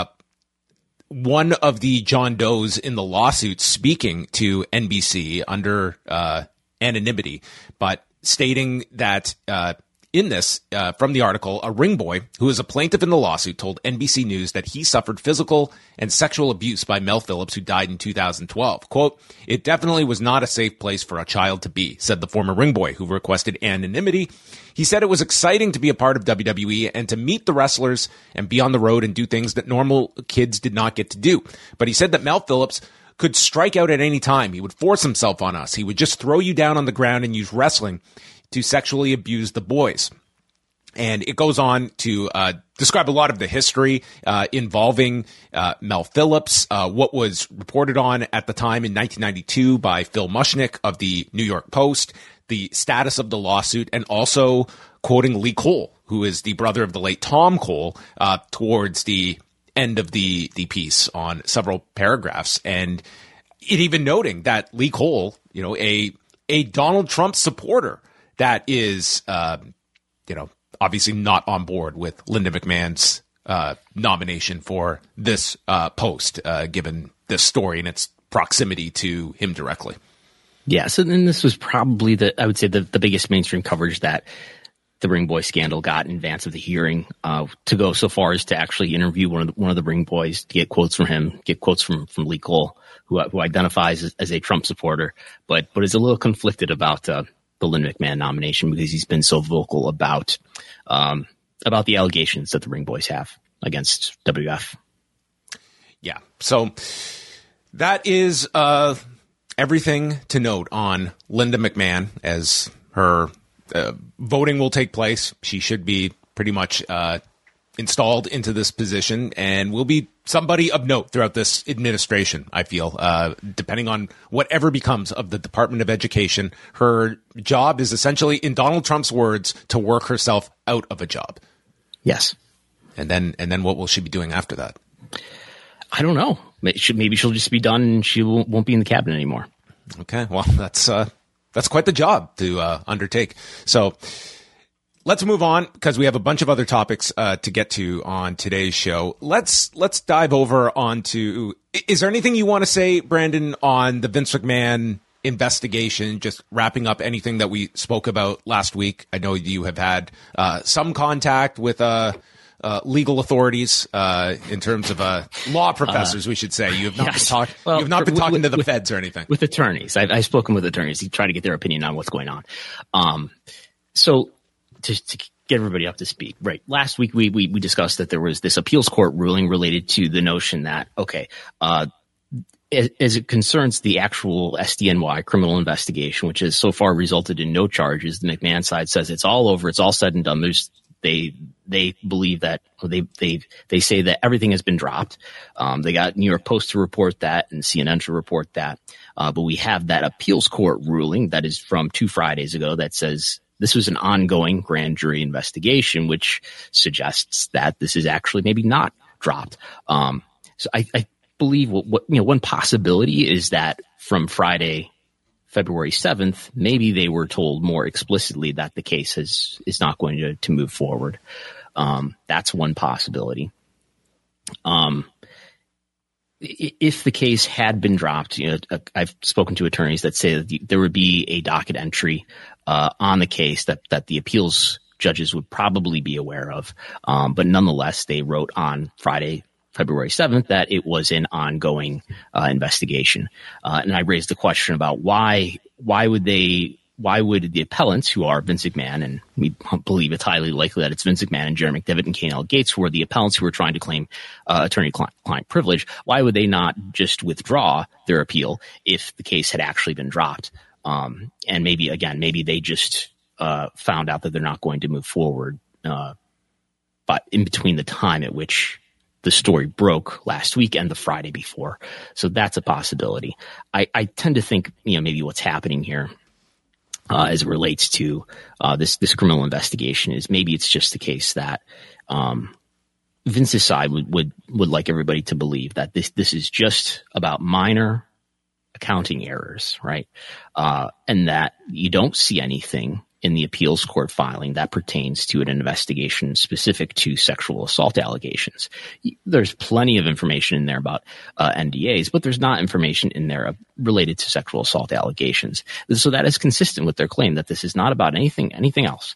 Speaker 8: one of the John Does in the lawsuit speaking to NBC under anonymity, but stating that in this, from the article, a ring boy who is a plaintiff in the lawsuit told NBC News that he suffered physical and sexual abuse by Mel Phillips, who died in 2012. Quote, "It definitely was not a safe place for a child to be," said the former ring boy who requested anonymity. He said it was exciting to be a part of WWE and to meet the wrestlers and be on the road and do things that normal kids did not get to do. But he said that Mel Phillips could strike out at any time. He would force himself on us. He would just throw you down on the ground and use wrestling to sexually abuse the boys. And it goes on to describe a lot of the history involving Mel Phillips, what was reported on at the time in 1992 by Phil Mushnick of the New York Post, the status of the lawsuit, and also quoting Lee Cole, who is the brother of the late Tom Cole, towards the end of the piece on several paragraphs. And it even noting that Lee Cole, a Donald Trump supporter, that is, obviously not on board with Linda McMahon's nomination for this post, given this story and its proximity to him directly.
Speaker 9: Yeah, so then this was probably I would say the biggest mainstream coverage that the Ring Boy scandal got in advance of the hearing, to go so far as to actually interview one of the Ring Boys to get quotes from him, get quotes from Lee Cole, who identifies as a Trump supporter, but is a little conflicted about the Linda McMahon nomination because he's been so vocal about the allegations that the Ring Boys have against WF.
Speaker 8: Yeah. So that is everything to note on Linda McMahon as her voting will take place. She should be pretty much installed into this position and will be somebody of note throughout this administration, I feel, depending on whatever becomes of the Department of Education. Her job is essentially, in Donald Trump's words, to work herself out of a job.
Speaker 9: Yes.
Speaker 8: And then what will she be doing after that?
Speaker 9: I don't know. Maybe she'll just be done and she won't be in the cabinet anymore.
Speaker 8: Okay. Well, that's quite the job to undertake. So let's move on because we have a bunch of other topics to get to on today's show. Let's dive over onto. Is there anything you want to say, Brandon, on the Vince McMahon investigation? Just wrapping up anything that we spoke about last week. I know you have had some contact with legal authorities in terms of law professors. We should say you have not been talking to the feds or anything.
Speaker 9: With attorneys, I've spoken with attorneys to try to get their opinion on what's going on. So. To get everybody up to speed, right? Last week we discussed that there was this appeals court ruling related to the notion that as it concerns the actual SDNY criminal investigation, which has so far resulted in no charges, the McMahon side says it's all over, it's all said and done. They believe that they say that everything has been dropped. They got New York Post to report that and CNN to report that, but we have that appeals court ruling that is from 2 Fridays ago that says this was an ongoing grand jury investigation, which suggests that this is actually maybe not dropped. So I believe one possibility is that from Friday, February 7th, maybe they were told more explicitly that the case is not going to move forward. That's one possibility. If the case had been dropped, I've spoken to attorneys that say that there would be a docket entry on the case that the appeals judges would probably be aware of. But nonetheless, they wrote on Friday, February 7th, that it was an ongoing investigation. And I raised the question about why would the appellants, who are Vince McMahon, and we believe it's highly likely that it's Vince McMahon and Jerry McDevitt and Kane L. Gates, who are the appellants who are trying to claim attorney-client privilege, why would they not just withdraw their appeal if the case had actually been dropped? And maybe they just found out that they're not going to move forward, but in between the time at which the story broke last week and the Friday before. So that's a possibility. I tend to think, maybe what's happening here as it relates to this criminal investigation is maybe it's just the case that Vince's side would like everybody to believe that this is just about minor accounting errors, right? And that you don't see anything in the appeals court filing that pertains to an investigation specific to sexual assault allegations. There's plenty of information in there about NDAs, but there's not information in there related to sexual assault allegations. So that is consistent with their claim that this is not about anything else.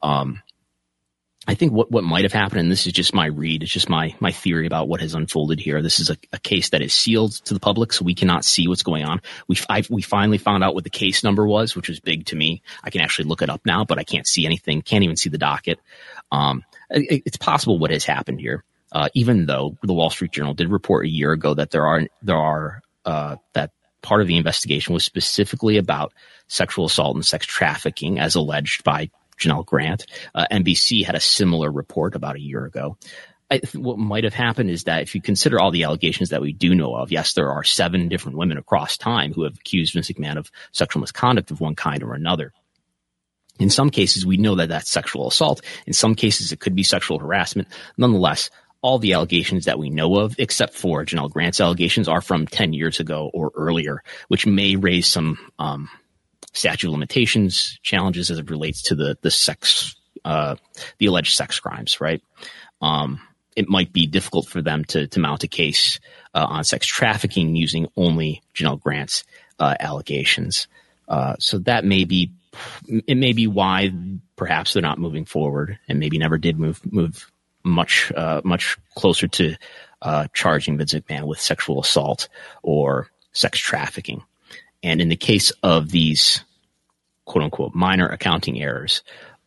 Speaker 9: I think what might have happened, and this is just my read, it's just my theory about what has unfolded here. This is a case that is sealed to the public, so we cannot see what's going on. We finally found out what the case number was, which was big to me. I can actually look it up now, but I can't see anything, can't even see the docket. It's possible what has happened here, even though the Wall Street Journal did report a year ago that that part of the investigation was specifically about sexual assault and sex trafficking as alleged by Janelle Grant. NBC had a similar report about a year ago. What might have happened is that if you consider all the allegations that we do know of, yes, there are 7 different women across time who have accused Vince McMahon of sexual misconduct of one kind or another. In some cases, we know that that's sexual assault. In some cases, it could be sexual harassment. Nonetheless, all the allegations that we know of, except for Janelle Grant's allegations, are from 10 years ago or earlier, which may raise some statute of limitations challenges as it relates to the alleged sex crimes, right? It might be difficult for them to mount a case on sex trafficking using only Janelle Grant's allegations. So that may be why perhaps they're not moving forward, and maybe never did move much closer to charging Vince McMahon with sexual assault or sex trafficking. And in the case of these quote unquote minor accounting errors,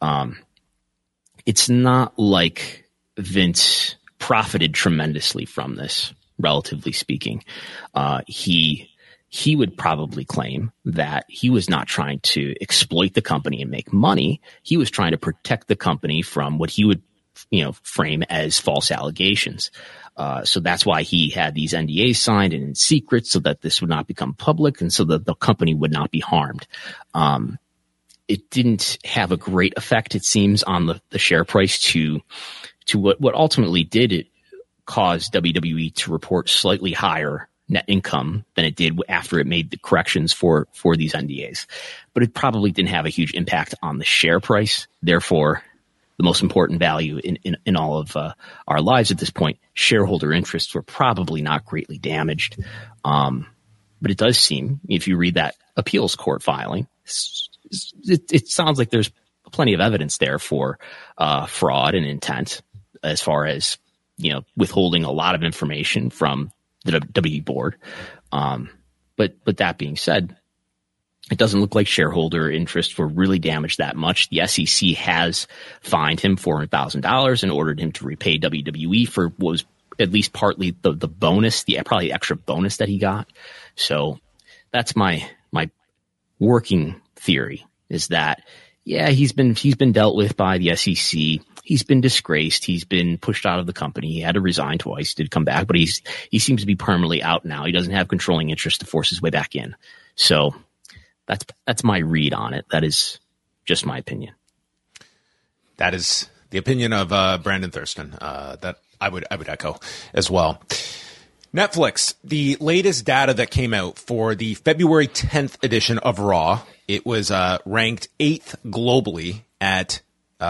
Speaker 9: it's not like Vince profited tremendously from this, relatively speaking. He would probably claim that he was not trying to exploit the company and make money. He was trying to protect the company from what he would, frame as false allegations. So that's why he had these NDAs signed and in secret, so that this would not become public and so that the company would not be harmed. It didn't have a great effect, it seems, on the share price to what ultimately did cause WWE to report slightly higher net income than it did after it made the corrections for these NDAs. But it probably didn't have a huge impact on the share price. Therefore, the most important value in all of our lives at this point, shareholder interests were probably not greatly damaged. But it does seem, if you read that appeals court filing, it sounds like there's plenty of evidence there for fraud and intent, as far as withholding a lot of information from the WWE board. But that being said, it doesn't look like shareholder interests were really damaged that much. The SEC has fined him $400,000 and ordered him to repay WWE for what was at least partly the bonus, probably extra bonus that he got. So that's my working theory, is that, yeah, he's been dealt with by the SEC. He's been disgraced. He's been pushed out of the company. He had to resign twice, did come back, but he seems to be permanently out now. He doesn't have controlling interest to force his way back in. So that's my read on it. That is just my opinion.
Speaker 8: That is the opinion of Brandon Thurston. That I would echo as well. Netflix, the latest data that came out for the February 10th edition of Raw, it was ranked 8th globally at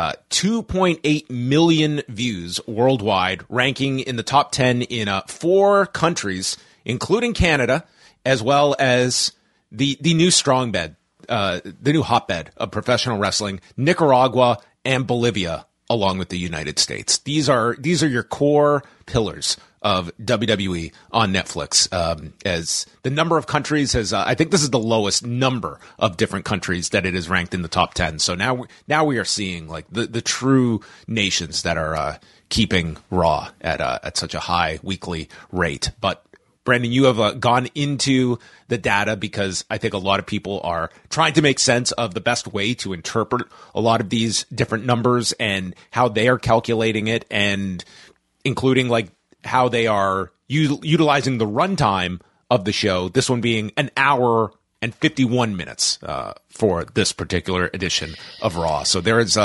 Speaker 8: 2.8 million views worldwide, ranking in the top 10 in 4 countries, including Canada, as well as the new the new hotbed of professional wrestling, Nicaragua and Bolivia, along with the United States. These are your core pillars of WWE on Netflix. As the number of countries has, I think this is the lowest number of different countries that it is ranked in the top 10. So now we are seeing like the true nations that are keeping Raw at such a high weekly rate. But Brandon, you have gone into the data because I think a lot of people are trying to make sense of the best way to interpret a lot of these different numbers and how they are calculating it, and including like how they are utilizing the runtime of the show, this one being an hour and 51 minutes for this particular edition of Raw. So there is,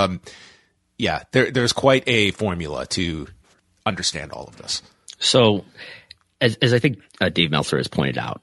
Speaker 8: there's quite a formula to understand all of this.
Speaker 9: So as I think Dave Meltzer has pointed out,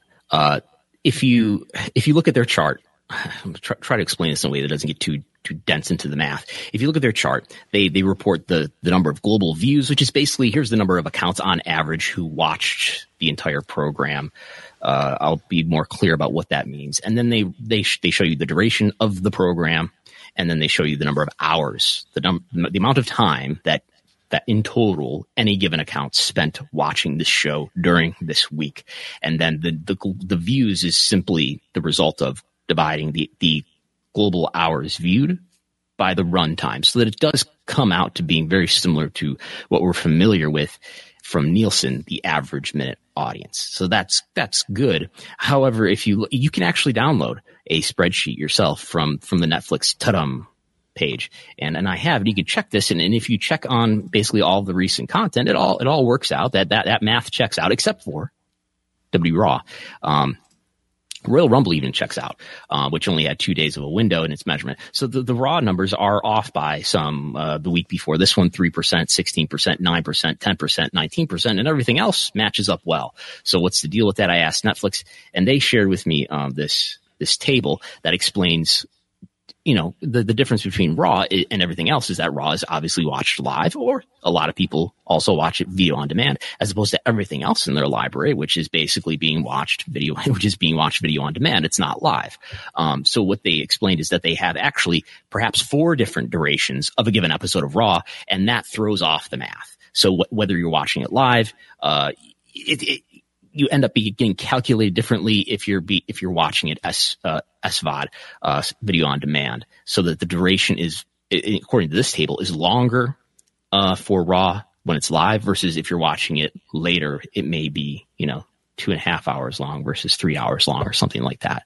Speaker 9: if you look at their chart, try to explain this in a way that doesn't get too dense into the math. If you look at their chart, they report the number of global views, which is basically here's the number of accounts on average who watched the entire program. I'll be more clear about what that means. And then they show you the duration of the program, and then they show you the number of hours, the amount of time that in total any given account spent watching this show during this week. And then the views is simply the result of dividing the global hours viewed by the runtime, so that it does come out to being very similar to what we're familiar with from Nielsen, the average minute audience. So that's good. However, if you can actually download a spreadsheet yourself from the Netflix Tudum page, and I have, and you can check this, and if you check on basically all of the recent content, it all works out. That math checks out, except for WWE Raw. Royal Rumble even checks out, which only had 2 days of a window in its measurement. So the Raw numbers are off by some. The week before this one, 3%, 16%, 9%, 10%, 19%, and everything else matches up well. So what's the deal with that? I asked Netflix, and they shared with me this table that explains, the difference between Raw and everything else is that Raw is obviously watched live, or a lot of people also watch it video on demand, as opposed to everything else in their library, which is basically being watched video on demand. It's not live. So what they explained is that they have actually perhaps 4 different durations of a given episode of Raw, and that throws off the math. So whether you're watching it live, you end up getting calculated differently if you're watching it as SVOD, video on demand, so that the duration is, according to this table, is longer for Raw when it's live, versus if you're watching it later, it may be 2.5 hours long versus 3 hours long or something like that.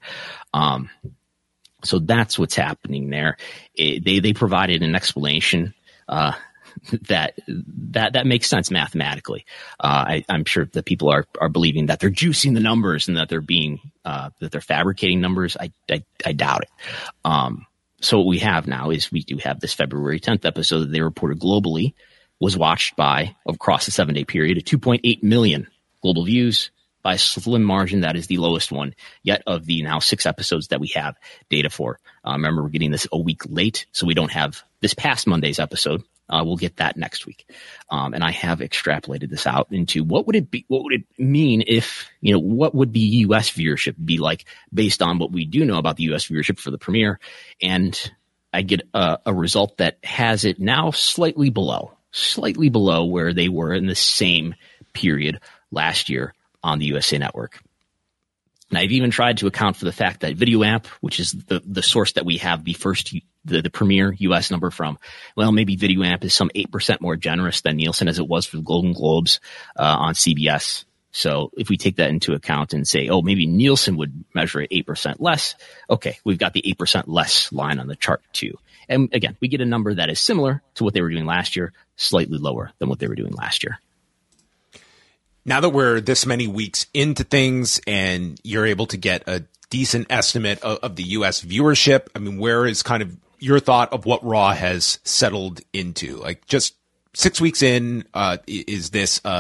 Speaker 9: So that's what's happening there. They provided an explanation that makes sense mathematically. I'm sure that people are believing that they're juicing the numbers and that they're being that they're fabricating numbers. I doubt it. So what we have now is we do have this February 10th episode that they reported globally was watched by, across a 7-day period, 2.8 million global views. By a slim margin, that is the lowest one yet of the now 6 episodes that we have data for. Remember, we're getting this a week late, so we don't have this past Monday's episode. We'll get that next week. And I have extrapolated this out into what would it mean if, what would the U.S. viewership be like based on what we do know about the U.S. viewership for the premiere. And I get a result that has it now slightly below where they were in the same period last year on the USA Network. And I've even tried to account for the fact that VideoAmp, which is the source that we have the premier U.S. number from, well, maybe VideoAmp is some 8% more generous than Nielsen, as it was for the Golden Globes on CBS. So if we take that into account and say, oh, maybe Nielsen would measure it 8% less, okay, we've got the 8% less line on the chart too. And again, we get a number that is similar to what they were doing last year, slightly lower than what they were doing last year.
Speaker 8: Now that we're this many weeks into things and you're able to get a decent estimate of the U.S. viewership, I mean, where is kind of your thought of what Raw has settled into? Like, just 6 weeks in, is this a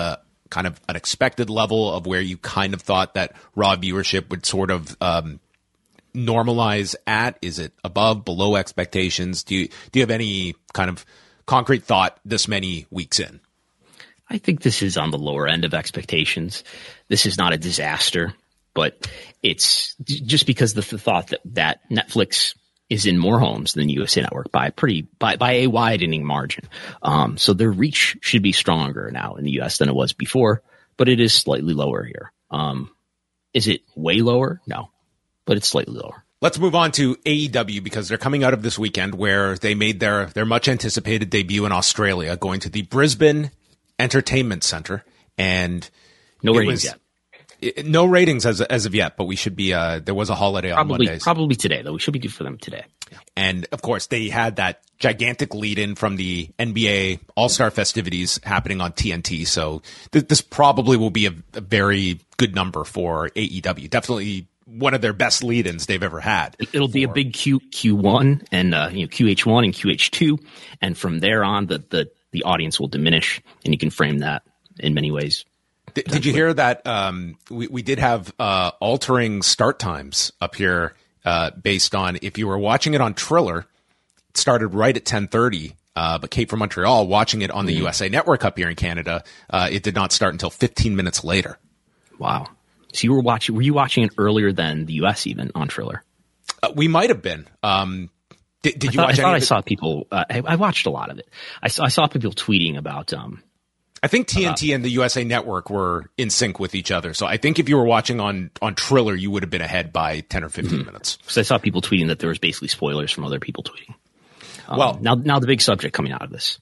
Speaker 8: kind of an expected level of where you kind of thought that Raw viewership would sort of normalize at? Is it above, below expectations? Do you have any kind of concrete thought this many weeks in?
Speaker 9: I think this is on the lower end of expectations. This is not a disaster, but it's just because the thought that Netflix is in more homes than USA Network by a widening margin. So their reach should be stronger now in the US than it was before, but it is slightly lower here. Is it way lower? No, but it's slightly lower.
Speaker 8: Let's move on to AEW because they're coming out of this weekend where they made their much anticipated debut in Australia, going to the Brisbane Entertainment Center, and
Speaker 9: no ratings yet.
Speaker 8: No ratings as of yet, but we should be. There was a holiday on Mondays.
Speaker 9: Probably today, though. We should be due for them today.
Speaker 8: And of course, they had that gigantic lead-in from the NBA All-Star festivities happening on TNT. So this probably will be a very good number for AEW. Definitely one of their best lead-ins they've ever had.
Speaker 9: It'll be a big Q1 and QH1 and QH2, and from there on, the audience will diminish, and you can frame that in many ways.
Speaker 8: Did you hear that we did have altering start times up here based on if you were watching it on Triller, it started right at 10:30, but Kate from Montreal watching it on the USA Network up here in Canada, it did not start until 15 minutes later.
Speaker 9: Wow. So were you watching it earlier than the US even on Triller?
Speaker 8: We might have been. Did you watch?
Speaker 9: I saw people. I watched a lot of it. I saw people tweeting about.
Speaker 8: I think TNT and the USA Network were in sync with each other. So I think if you were watching on Triller, you would have been ahead by 10 or 15 minutes.
Speaker 9: So I saw people tweeting that there was basically spoilers from other people tweeting. Well, now the big subject coming out of this.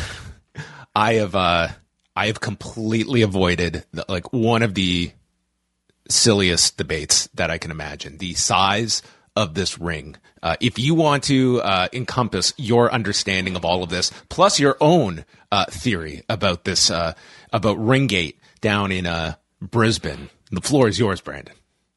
Speaker 8: I have completely avoided one of the silliest debates that I can imagine. The size of this ring. If you want to encompass your understanding of all of this, plus your own theory about this, about Ringgate down in Brisbane, the floor is yours, Brandon.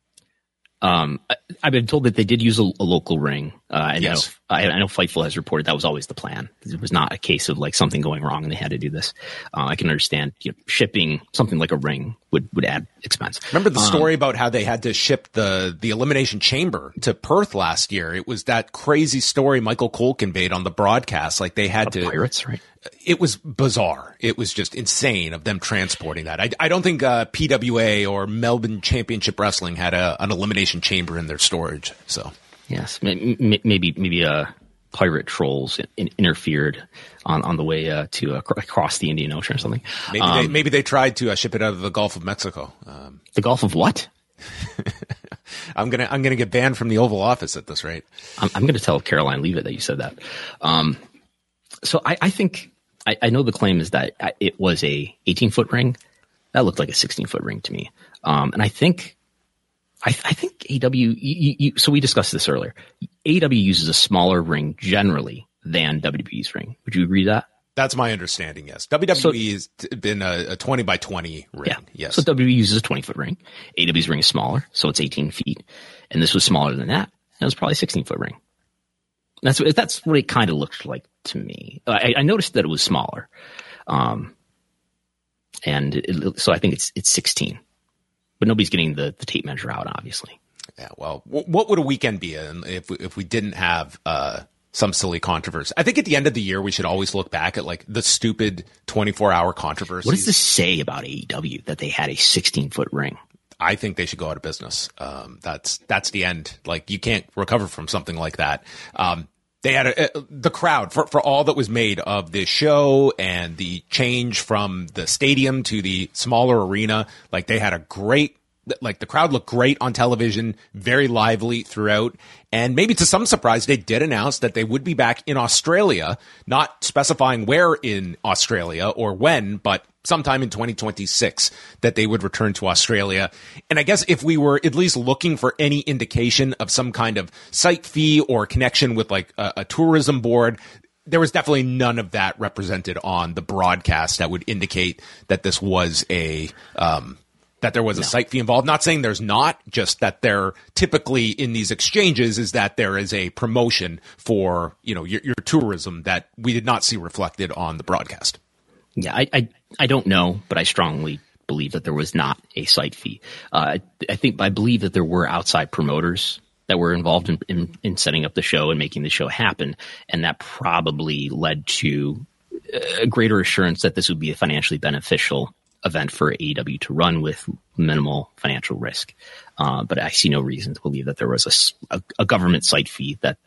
Speaker 9: I've been told that they did use a local ring.
Speaker 8: Yes.
Speaker 9: I know Fightful has reported that was always the plan. It was not a case of something going wrong and they had to do this. I can understand shipping something like a ring would add expense.
Speaker 8: Remember the story about how they had to ship the Elimination Chamber to Perth last year? It was that crazy story Michael Cole conveyed on the broadcast. They had to
Speaker 9: Pirates, right?
Speaker 8: It was bizarre. It was just insane of them transporting that. I don't think PWA or Melbourne Championship Wrestling had an Elimination Chamber in their storage. So
Speaker 9: yes, maybe pirate trolls interfered on the way to across the Indian Ocean or something.
Speaker 8: Maybe they tried to ship it out of the Gulf of Mexico.
Speaker 9: The Gulf of what?
Speaker 8: I'm gonna get banned from the Oval Office at this rate.
Speaker 9: I'm gonna tell Caroline Leavitt that you said that. So I think I know the claim is that it was a 18-foot ring. That looked like a 16-foot ring to me. And I think AEW. So we discussed this earlier. AEW uses a smaller ring generally than WWE's ring. Would you agree to that?
Speaker 8: That's my understanding. Yes, WWE has been a 20 by 20 ring.
Speaker 9: Yeah.
Speaker 8: Yes.
Speaker 9: So WWE uses a 20-foot ring. AEW's ring is smaller, so it's 18 feet, and this was smaller than that. It was probably a 16-foot ring. That's what it kind of looked like to me. I noticed that it was smaller, so I think it's 16. But nobody's getting the tape measure out, obviously.
Speaker 8: Yeah. Well, what would a weekend be if we didn't have some silly controversy? I think at the end of the year we should always look back at the stupid 24-hour controversies.
Speaker 9: What does this say about AEW that they had a 16-foot ring?
Speaker 8: I think they should go out of business. That's the end. You can't recover from something like that. They had the crowd for all that was made of this show and the change from the stadium to the smaller arena. They had a great, the crowd looked great on television, very lively throughout. And maybe to some surprise, they did announce that they would be back in Australia, not specifying where in Australia or when, but sometime in 2026 that they would return to Australia. And I guess if we were at least looking for any indication of some kind of site fee or connection with a tourism board, there was definitely none of that represented on the broadcast that would indicate that this was a site fee involved. Not saying there's not, just that there typically in these exchanges is that there is a promotion for, your tourism that we did not see reflected on the broadcast.
Speaker 9: Yeah, I don't know, but I strongly believe that there was not a site fee. I believe that there were outside promoters that were involved in setting up the show and making the show happen. And that probably led to a greater assurance that this would be a financially beneficial event for AEW to run with minimal financial risk. But I see no reason to believe that there was a government site fee that,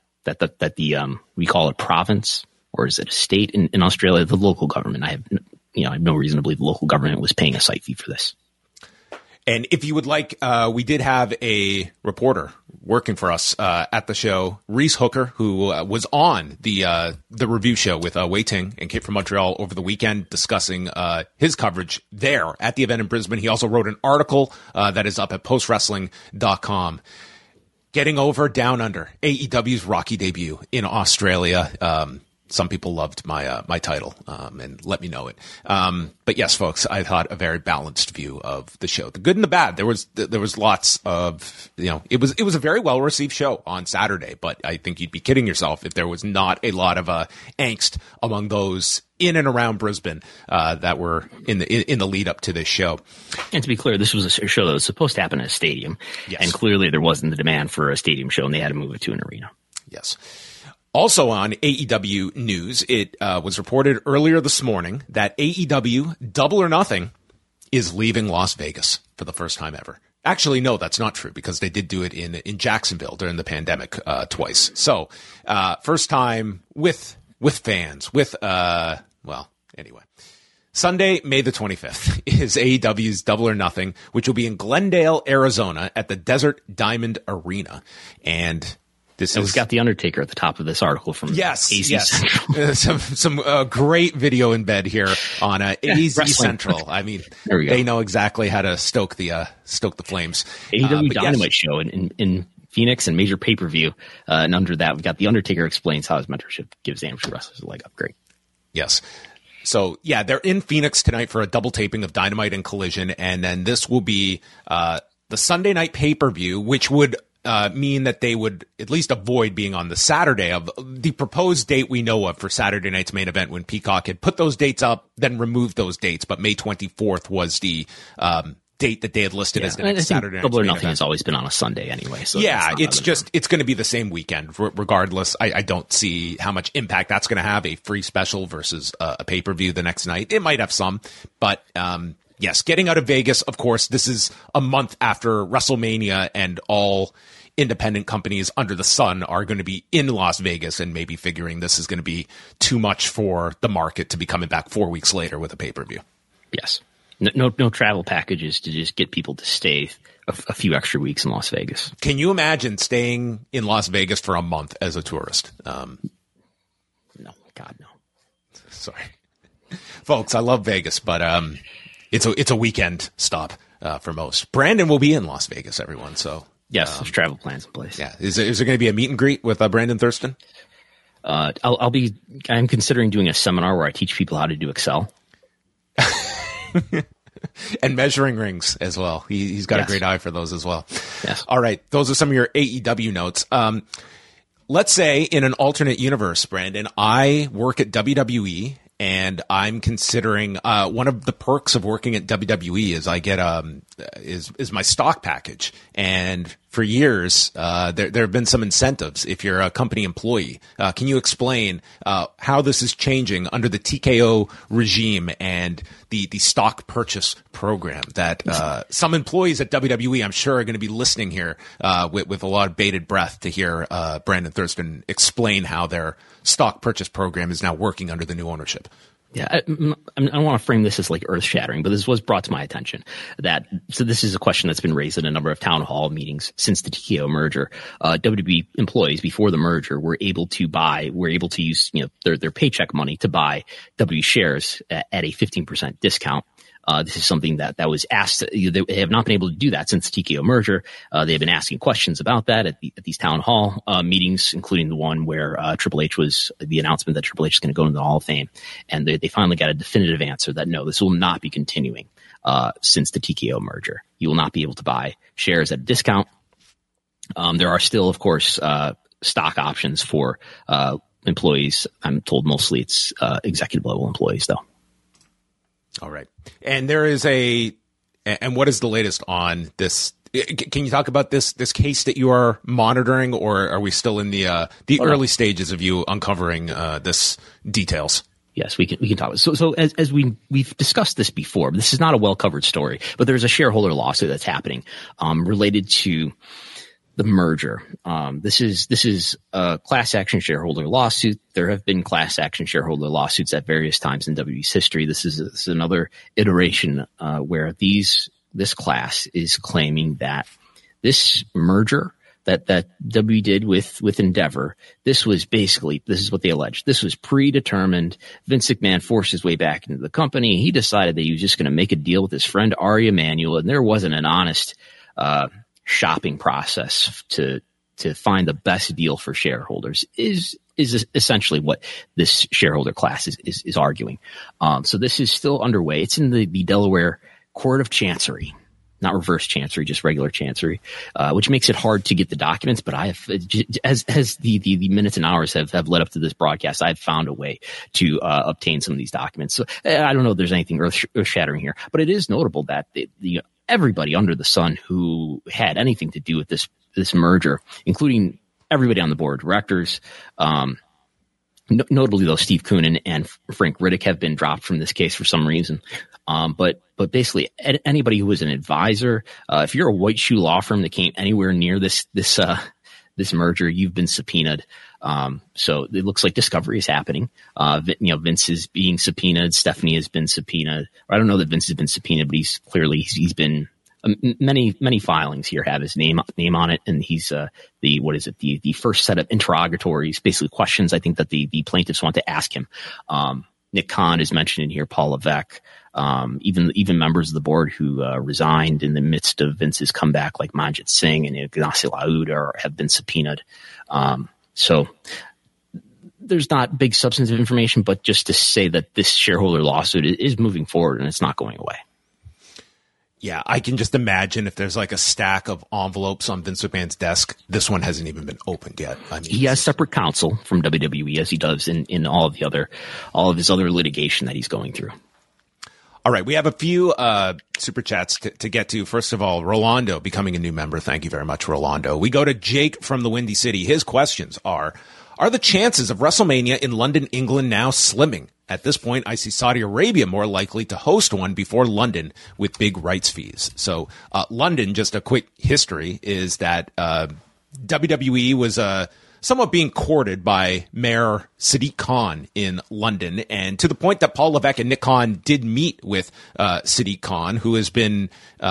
Speaker 9: we call it province, or is it a state in Australia, the local government. I have no reason to believe the local government was paying a site fee for this.
Speaker 8: And if you would like, we did have a reporter working for us at the show, Reese Hooker, who was on the review show with Wei Ting and Kate from Montreal over the weekend, discussing his coverage there at the event in Brisbane. He also wrote an article that is up at postwrestling.com. Getting over Down Under, AEW's Rocky debut in Australia. Some people loved my title and let me know it. But yes, folks, I thought a very balanced view of the show, the good and the bad. There was lots of, it was a very well received show on Saturday, but I think you'd be kidding yourself if there was not a lot of angst among those in and around Brisbane that were in the lead up to this show.
Speaker 9: And to be clear, this was a show that was supposed to happen at a stadium, yes. And clearly there wasn't the demand for a stadium show, and they had to move it to an arena.
Speaker 8: Yes. Also on AEW News, it was reported earlier this morning that AEW Double or Nothing is leaving Las Vegas for the first time ever. Actually, no, that's not true, because they did do it in Jacksonville during the pandemic twice. So first time with fans, anyway. Sunday, May the 25th is AEW's Double or Nothing, which will be in Glendale, Arizona at the Desert Diamond Arena. And we've got The Undertaker at the top of this article from AZ Central. some great video embed here on AZ Central. I mean, they know exactly how to stoke the flames.
Speaker 9: AEW Dynamite show in Phoenix and major pay-per-view. And under that, we've got The Undertaker explains how his mentorship gives amateur wrestlers a leg up. Great.
Speaker 8: Yes. So, yeah, they're in Phoenix tonight for a double taping of Dynamite and Collision. And then this will be the Sunday night pay-per-view, which would mean that they would at least avoid being on the Saturday of the proposed date we know of for Saturday night's main event, when Peacock had put those dates up, then removed those dates. But May 24th was the date that they had listed as the next Saturday night.
Speaker 9: Double or Nothing has always been on a Sunday anyway. So
Speaker 8: yeah, it's going to be the same weekend regardless. I don't see how much impact that's going to have, a free special versus a pay-per-view the next night. It might have some, but yes, getting out of Vegas, of course, this is a month after WrestleMania, and all independent companies under the sun are going to be in Las Vegas, and maybe figuring this is going to be too much for the market to be coming back 4 weeks later with a pay-per-view.
Speaker 9: Yes. No travel packages to just get people to stay a few extra weeks in Las Vegas.
Speaker 8: Can you imagine staying in Las Vegas for a month as a tourist?
Speaker 9: No, God, no.
Speaker 8: Sorry. Folks, I love Vegas, but it's a weekend stop for most. Brandon will be in Las Vegas, everyone. So
Speaker 9: yes, there's travel plans in place.
Speaker 8: Yeah, is there going to be a meet and greet with Brandon Thurston?
Speaker 9: I'm considering doing a seminar where I teach people how to do Excel.
Speaker 8: And measuring rings as well. He's got a great eye for those as well.
Speaker 9: Yes.
Speaker 8: All right, those are some of your AEW notes. Let's say in an alternate universe, Brandon, I work at WWE. And I'm considering one of the perks of working at WWE is I get is my stock package. And for years, there have been some incentives if you're a company employee. Can you explain how this is changing under the TKO regime and the stock purchase program that some employees at WWE, I'm sure, are going to be listening here with a lot of bated breath to hear Brandon Thurston explain how their stock purchase program is now working under the new ownership.
Speaker 9: Yeah, I don't want to frame this as like earth-shattering, but this was brought to my attention so this is a question that's been raised in a number of town hall meetings since the TKO merger. WWE employees before the merger were able to use their paycheck money to buy WWE shares at a 15% discount. This is something that was asked. They have not been able to do that since the TKO merger. They've been asking questions about that at these town hall meetings, including the one where Triple H was the announcement that Triple H is going to go into the Hall of Fame. And they finally got a definitive answer that no, this will not be continuing since the TKO merger. You will not be able to buy shares at a discount. There are still, of course, stock options for employees. I'm told mostly it's executive level employees, though.
Speaker 8: All right. And there is and what is the latest on this? Can you talk about this case that you are monitoring, or are we still in the early stages of you uncovering this details?
Speaker 9: Yes, we can talk. So as we've discussed this before, this is not a well covered story, but there's a shareholder lawsuit that's happening related to the merger. This is a class action shareholder lawsuit. There have been class action shareholder lawsuits at various times in WWE's history. This is another iteration where this class is claiming that this merger that WWE did with Endeavor, this is what they allege. This was predetermined. Vince McMahon forced his way back into the company. He decided that he was just going to make a deal with his friend Ari Emanuel, and there wasn't an honest shopping process to find the best deal for shareholders is essentially what this shareholder class is arguing. So this is still underway. It's in the Delaware Court of Chancery, not reverse chancery, just regular chancery, which makes it hard to get the documents. But I have, as the minutes and hours have led up to this broadcast, I've found a way to obtain some of these documents. So I don't know if there's anything earth shattering here, but it is notable that everybody under the sun who had anything to do with this merger, including everybody on the board of directors, notably though Steve Koonin and Frank Riddick have been dropped from this case for some reason. But basically anybody who was an advisor, if you're a white shoe law firm that came anywhere near this merger, you've been subpoenaed. So it looks like discovery is happening. Vince is being subpoenaed. Stephanie has been subpoenaed. I don't know that Vince has been subpoenaed, but he's been many filings here have his name on it. And he's, the first set of interrogatories, basically questions I think that the plaintiffs want to ask him. Nick Khan is mentioned in here, Paul Levesque, even members of the board who resigned in the midst of Vince's comeback, like Manjit Singh and Ignacio Laud have been subpoenaed. So there's not big substantive information, but just to say that this shareholder lawsuit is moving forward and it's not going away.
Speaker 8: Yeah, I can just imagine if there's like a stack of envelopes on Vince McMahon's desk, this one hasn't even been opened yet. I mean,
Speaker 9: he has separate counsel from WWE, as he does in all of his other litigation that he's going through.
Speaker 8: All right, we have a few super chats to get to. First of all, Rolando becoming a new member. Thank you very much, Rolando. We go to Jake from the Windy City. His questions are the chances of WrestleMania in London, England now slimming? At this point, I see Saudi Arabia more likely to host one before London with big rights fees. So London, just a quick history, is that WWE was somewhat being courted by Mayor Sadiq Khan in London, and to the point that Paul Levesque and Nick Khan did meet with Sadiq Khan, who has been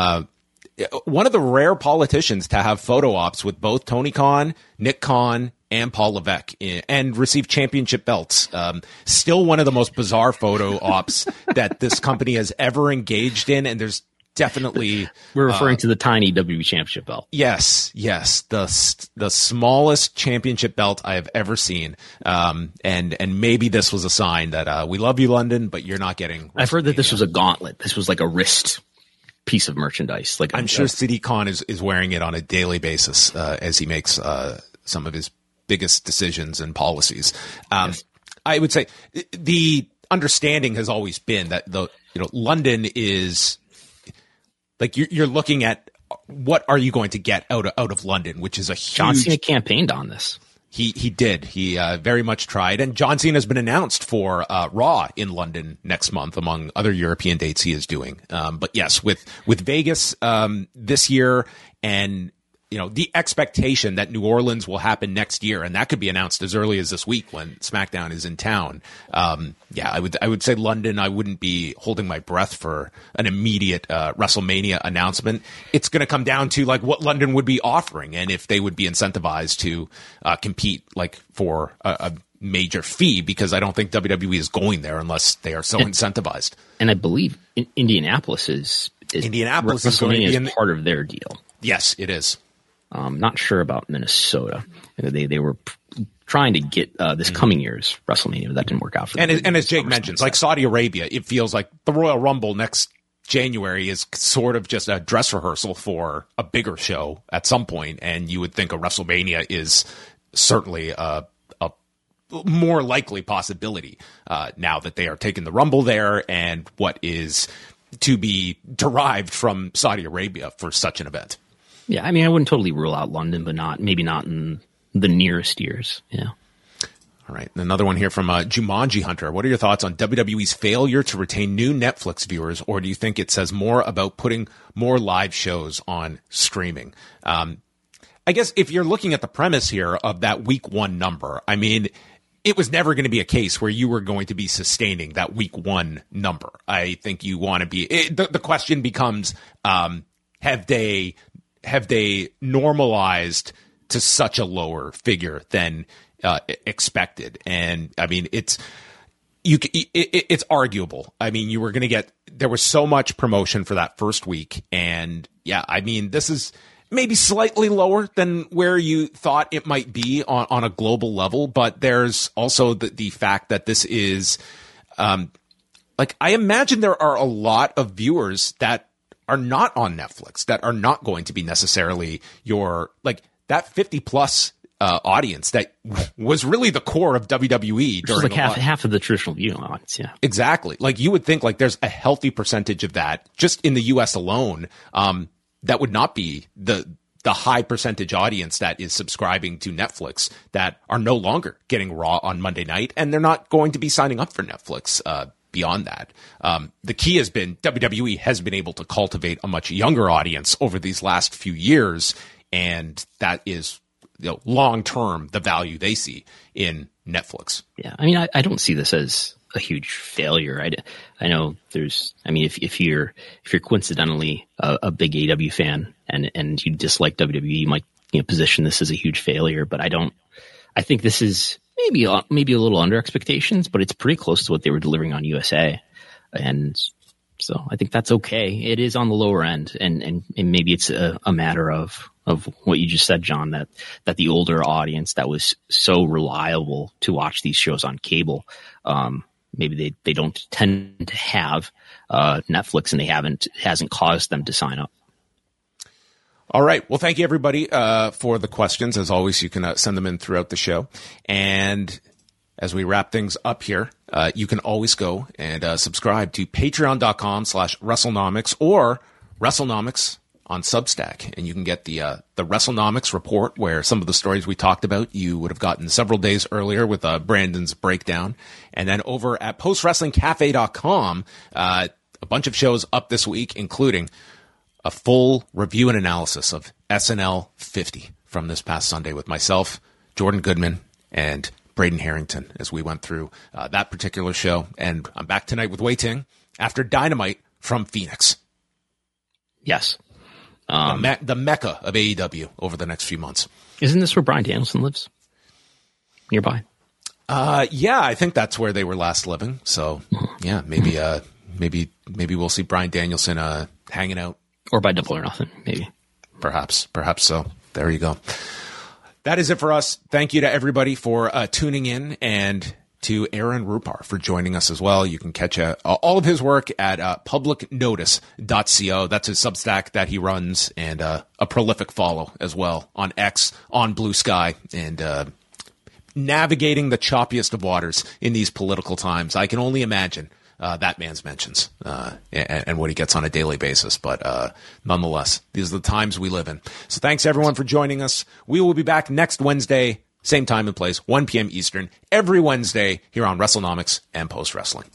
Speaker 8: one of the rare politicians to have photo ops with both Tony Khan, Nick Khan, and Paul Levesque, and receive championship belts. Still one of the most bizarre photo ops that this company has ever engaged in, and there's definitely...
Speaker 9: We're referring to the tiny WWE championship belt.
Speaker 8: Yes. The smallest championship belt I have ever seen. And maybe this was a sign that we love you, London, but you're not getting...
Speaker 9: I've heard that this was a gauntlet. This was like a wrist piece of merchandise. Like
Speaker 8: I'm sure Sadiq Khan is wearing it on a daily basis as he makes some of his biggest decisions and policies. Yes. I would say the understanding has always been that London is like you're looking at what are you going to get out of London, which is a huge...
Speaker 9: John Cena campaigned on this.
Speaker 8: He did. He very much tried. And John Cena has been announced for Raw in London next month, among other European dates he is doing. But yes, with Vegas this year, and the expectation that New Orleans will happen next year, and that could be announced as early as this week when SmackDown is in town. I would say London, I wouldn't be holding my breath for an immediate WrestleMania announcement. It's going to come down to like what London would be offering and if they would be incentivized to compete like for a major fee, because I don't think WWE is going there unless they are so incentivized.
Speaker 9: And I believe Indianapolis is
Speaker 8: going
Speaker 9: to be part of their deal.
Speaker 8: Yes, it is.
Speaker 9: Not sure about Minnesota. They were trying to get this coming year's WrestleMania, but that didn't work out for them.
Speaker 8: And as Jake mentions, like Saudi Arabia, it feels like the Royal Rumble next January is sort of just a dress rehearsal for a bigger show at some point, and you would think a WrestleMania is certainly a more likely possibility now that they are taking the Rumble there and what is to be derived from Saudi Arabia for such an event.
Speaker 9: Yeah, I mean, I wouldn't totally rule out London, but maybe not in the nearest years. Yeah.
Speaker 8: All right. Another one here from Jumanji Hunter. What are your thoughts on WWE's failure to retain new Netflix viewers, or do you think it says more about putting more live shows on streaming? I guess if you're looking at the premise here of that week one number, I mean, it was never going to be a case where you were going to be sustaining that week one number. I think you want to be, the question becomes, have they normalized to such a lower figure than expected? And I mean, it's arguable. I mean, you were going to get, there was so much promotion for that first week. And yeah, I mean, this is maybe slightly lower than where you thought it might be on a global level. But there's also the fact that this is, like, I imagine there are a lot of viewers that are not on Netflix, that are not going to be necessarily your, like, that 50 plus audience that was really the core of WWE during
Speaker 9: like half of the traditional viewing audience. Yeah,
Speaker 8: exactly. Like, you would think like there's a healthy percentage of that just in the US alone. That would not be the high percentage audience that is subscribing to Netflix that are no longer getting Raw on Monday night, and they're not going to be signing up for Netflix beyond that. The key has been WWE has been able to cultivate a much younger audience over these last few years, and that is, you know, long term the value they see in Netflix.
Speaker 9: Yeah, I mean, I don't see this as a huge failure. I know there's, I mean, if you're coincidentally a big AEW fan and you dislike WWE, you might, you know, position this as a huge failure. But I think this is maybe a little under expectations, but it's pretty close to what they were delivering on USA, and so I think that's okay. It is on the lower end, and maybe it's a matter of what you just said, John, that the older audience that was so reliable to watch these shows on cable, maybe they don't tend to have Netflix, and it hasn't caused them to sign up.
Speaker 8: All right. Well, thank you, everybody, for the questions. As always, you can send them in throughout the show. And as we wrap things up here, you can always go and subscribe to patreon.com/WrestleNomics or WrestleNomics on Substack. And you can get the WrestleNomics report, where some of the stories we talked about you would have gotten several days earlier with Brandon's breakdown. And then over at postwrestlingcafe.com, a bunch of shows up this week, including a full review and analysis of SNL 50 from this past Sunday with myself, Jordan Goodman, and Braden Harrington as we went through that particular show. And I'm back tonight with Wei Ting after Dynamite from Phoenix.
Speaker 9: Yes.
Speaker 8: The mecca of AEW over the next few months.
Speaker 9: Isn't this where Bryan Danielson lives? Nearby?
Speaker 8: Yeah, I think that's where they were last living. So yeah, maybe we'll see Bryan Danielson hanging out.
Speaker 9: Or by Double or Nothing, maybe.
Speaker 8: Perhaps so. There you go. That is it for us. Thank you to everybody for tuning in, and to Aaron Rupar for joining us as well. You can catch all of his work at publicnotice.co. That's his Substack that he runs, and a prolific follow as well on X, on Blue Sky, and navigating the choppiest of waters in these political times. I can only imagine that man's mentions and what he gets on a daily basis. But nonetheless, these are the times we live in. So thanks, everyone, for joining us. We will be back next Wednesday, same time and place, 1 p.m. Eastern, every Wednesday here on WrestleNomics and Post Wrestling.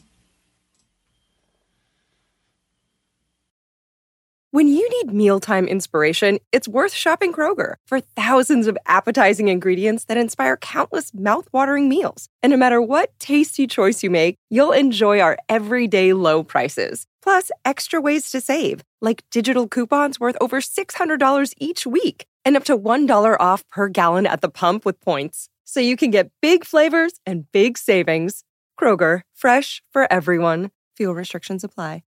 Speaker 18: When you need mealtime inspiration, it's worth shopping Kroger. For thousands of appetizing ingredients that inspire countless mouth-watering meals. And no matter what tasty choice you make, you'll enjoy our everyday low prices. Plus, extra ways to save, like digital coupons worth over $600 each week, and up to $1 off per gallon at the pump with points. So you can get big flavors and big savings. Kroger, fresh for everyone. Fuel restrictions apply.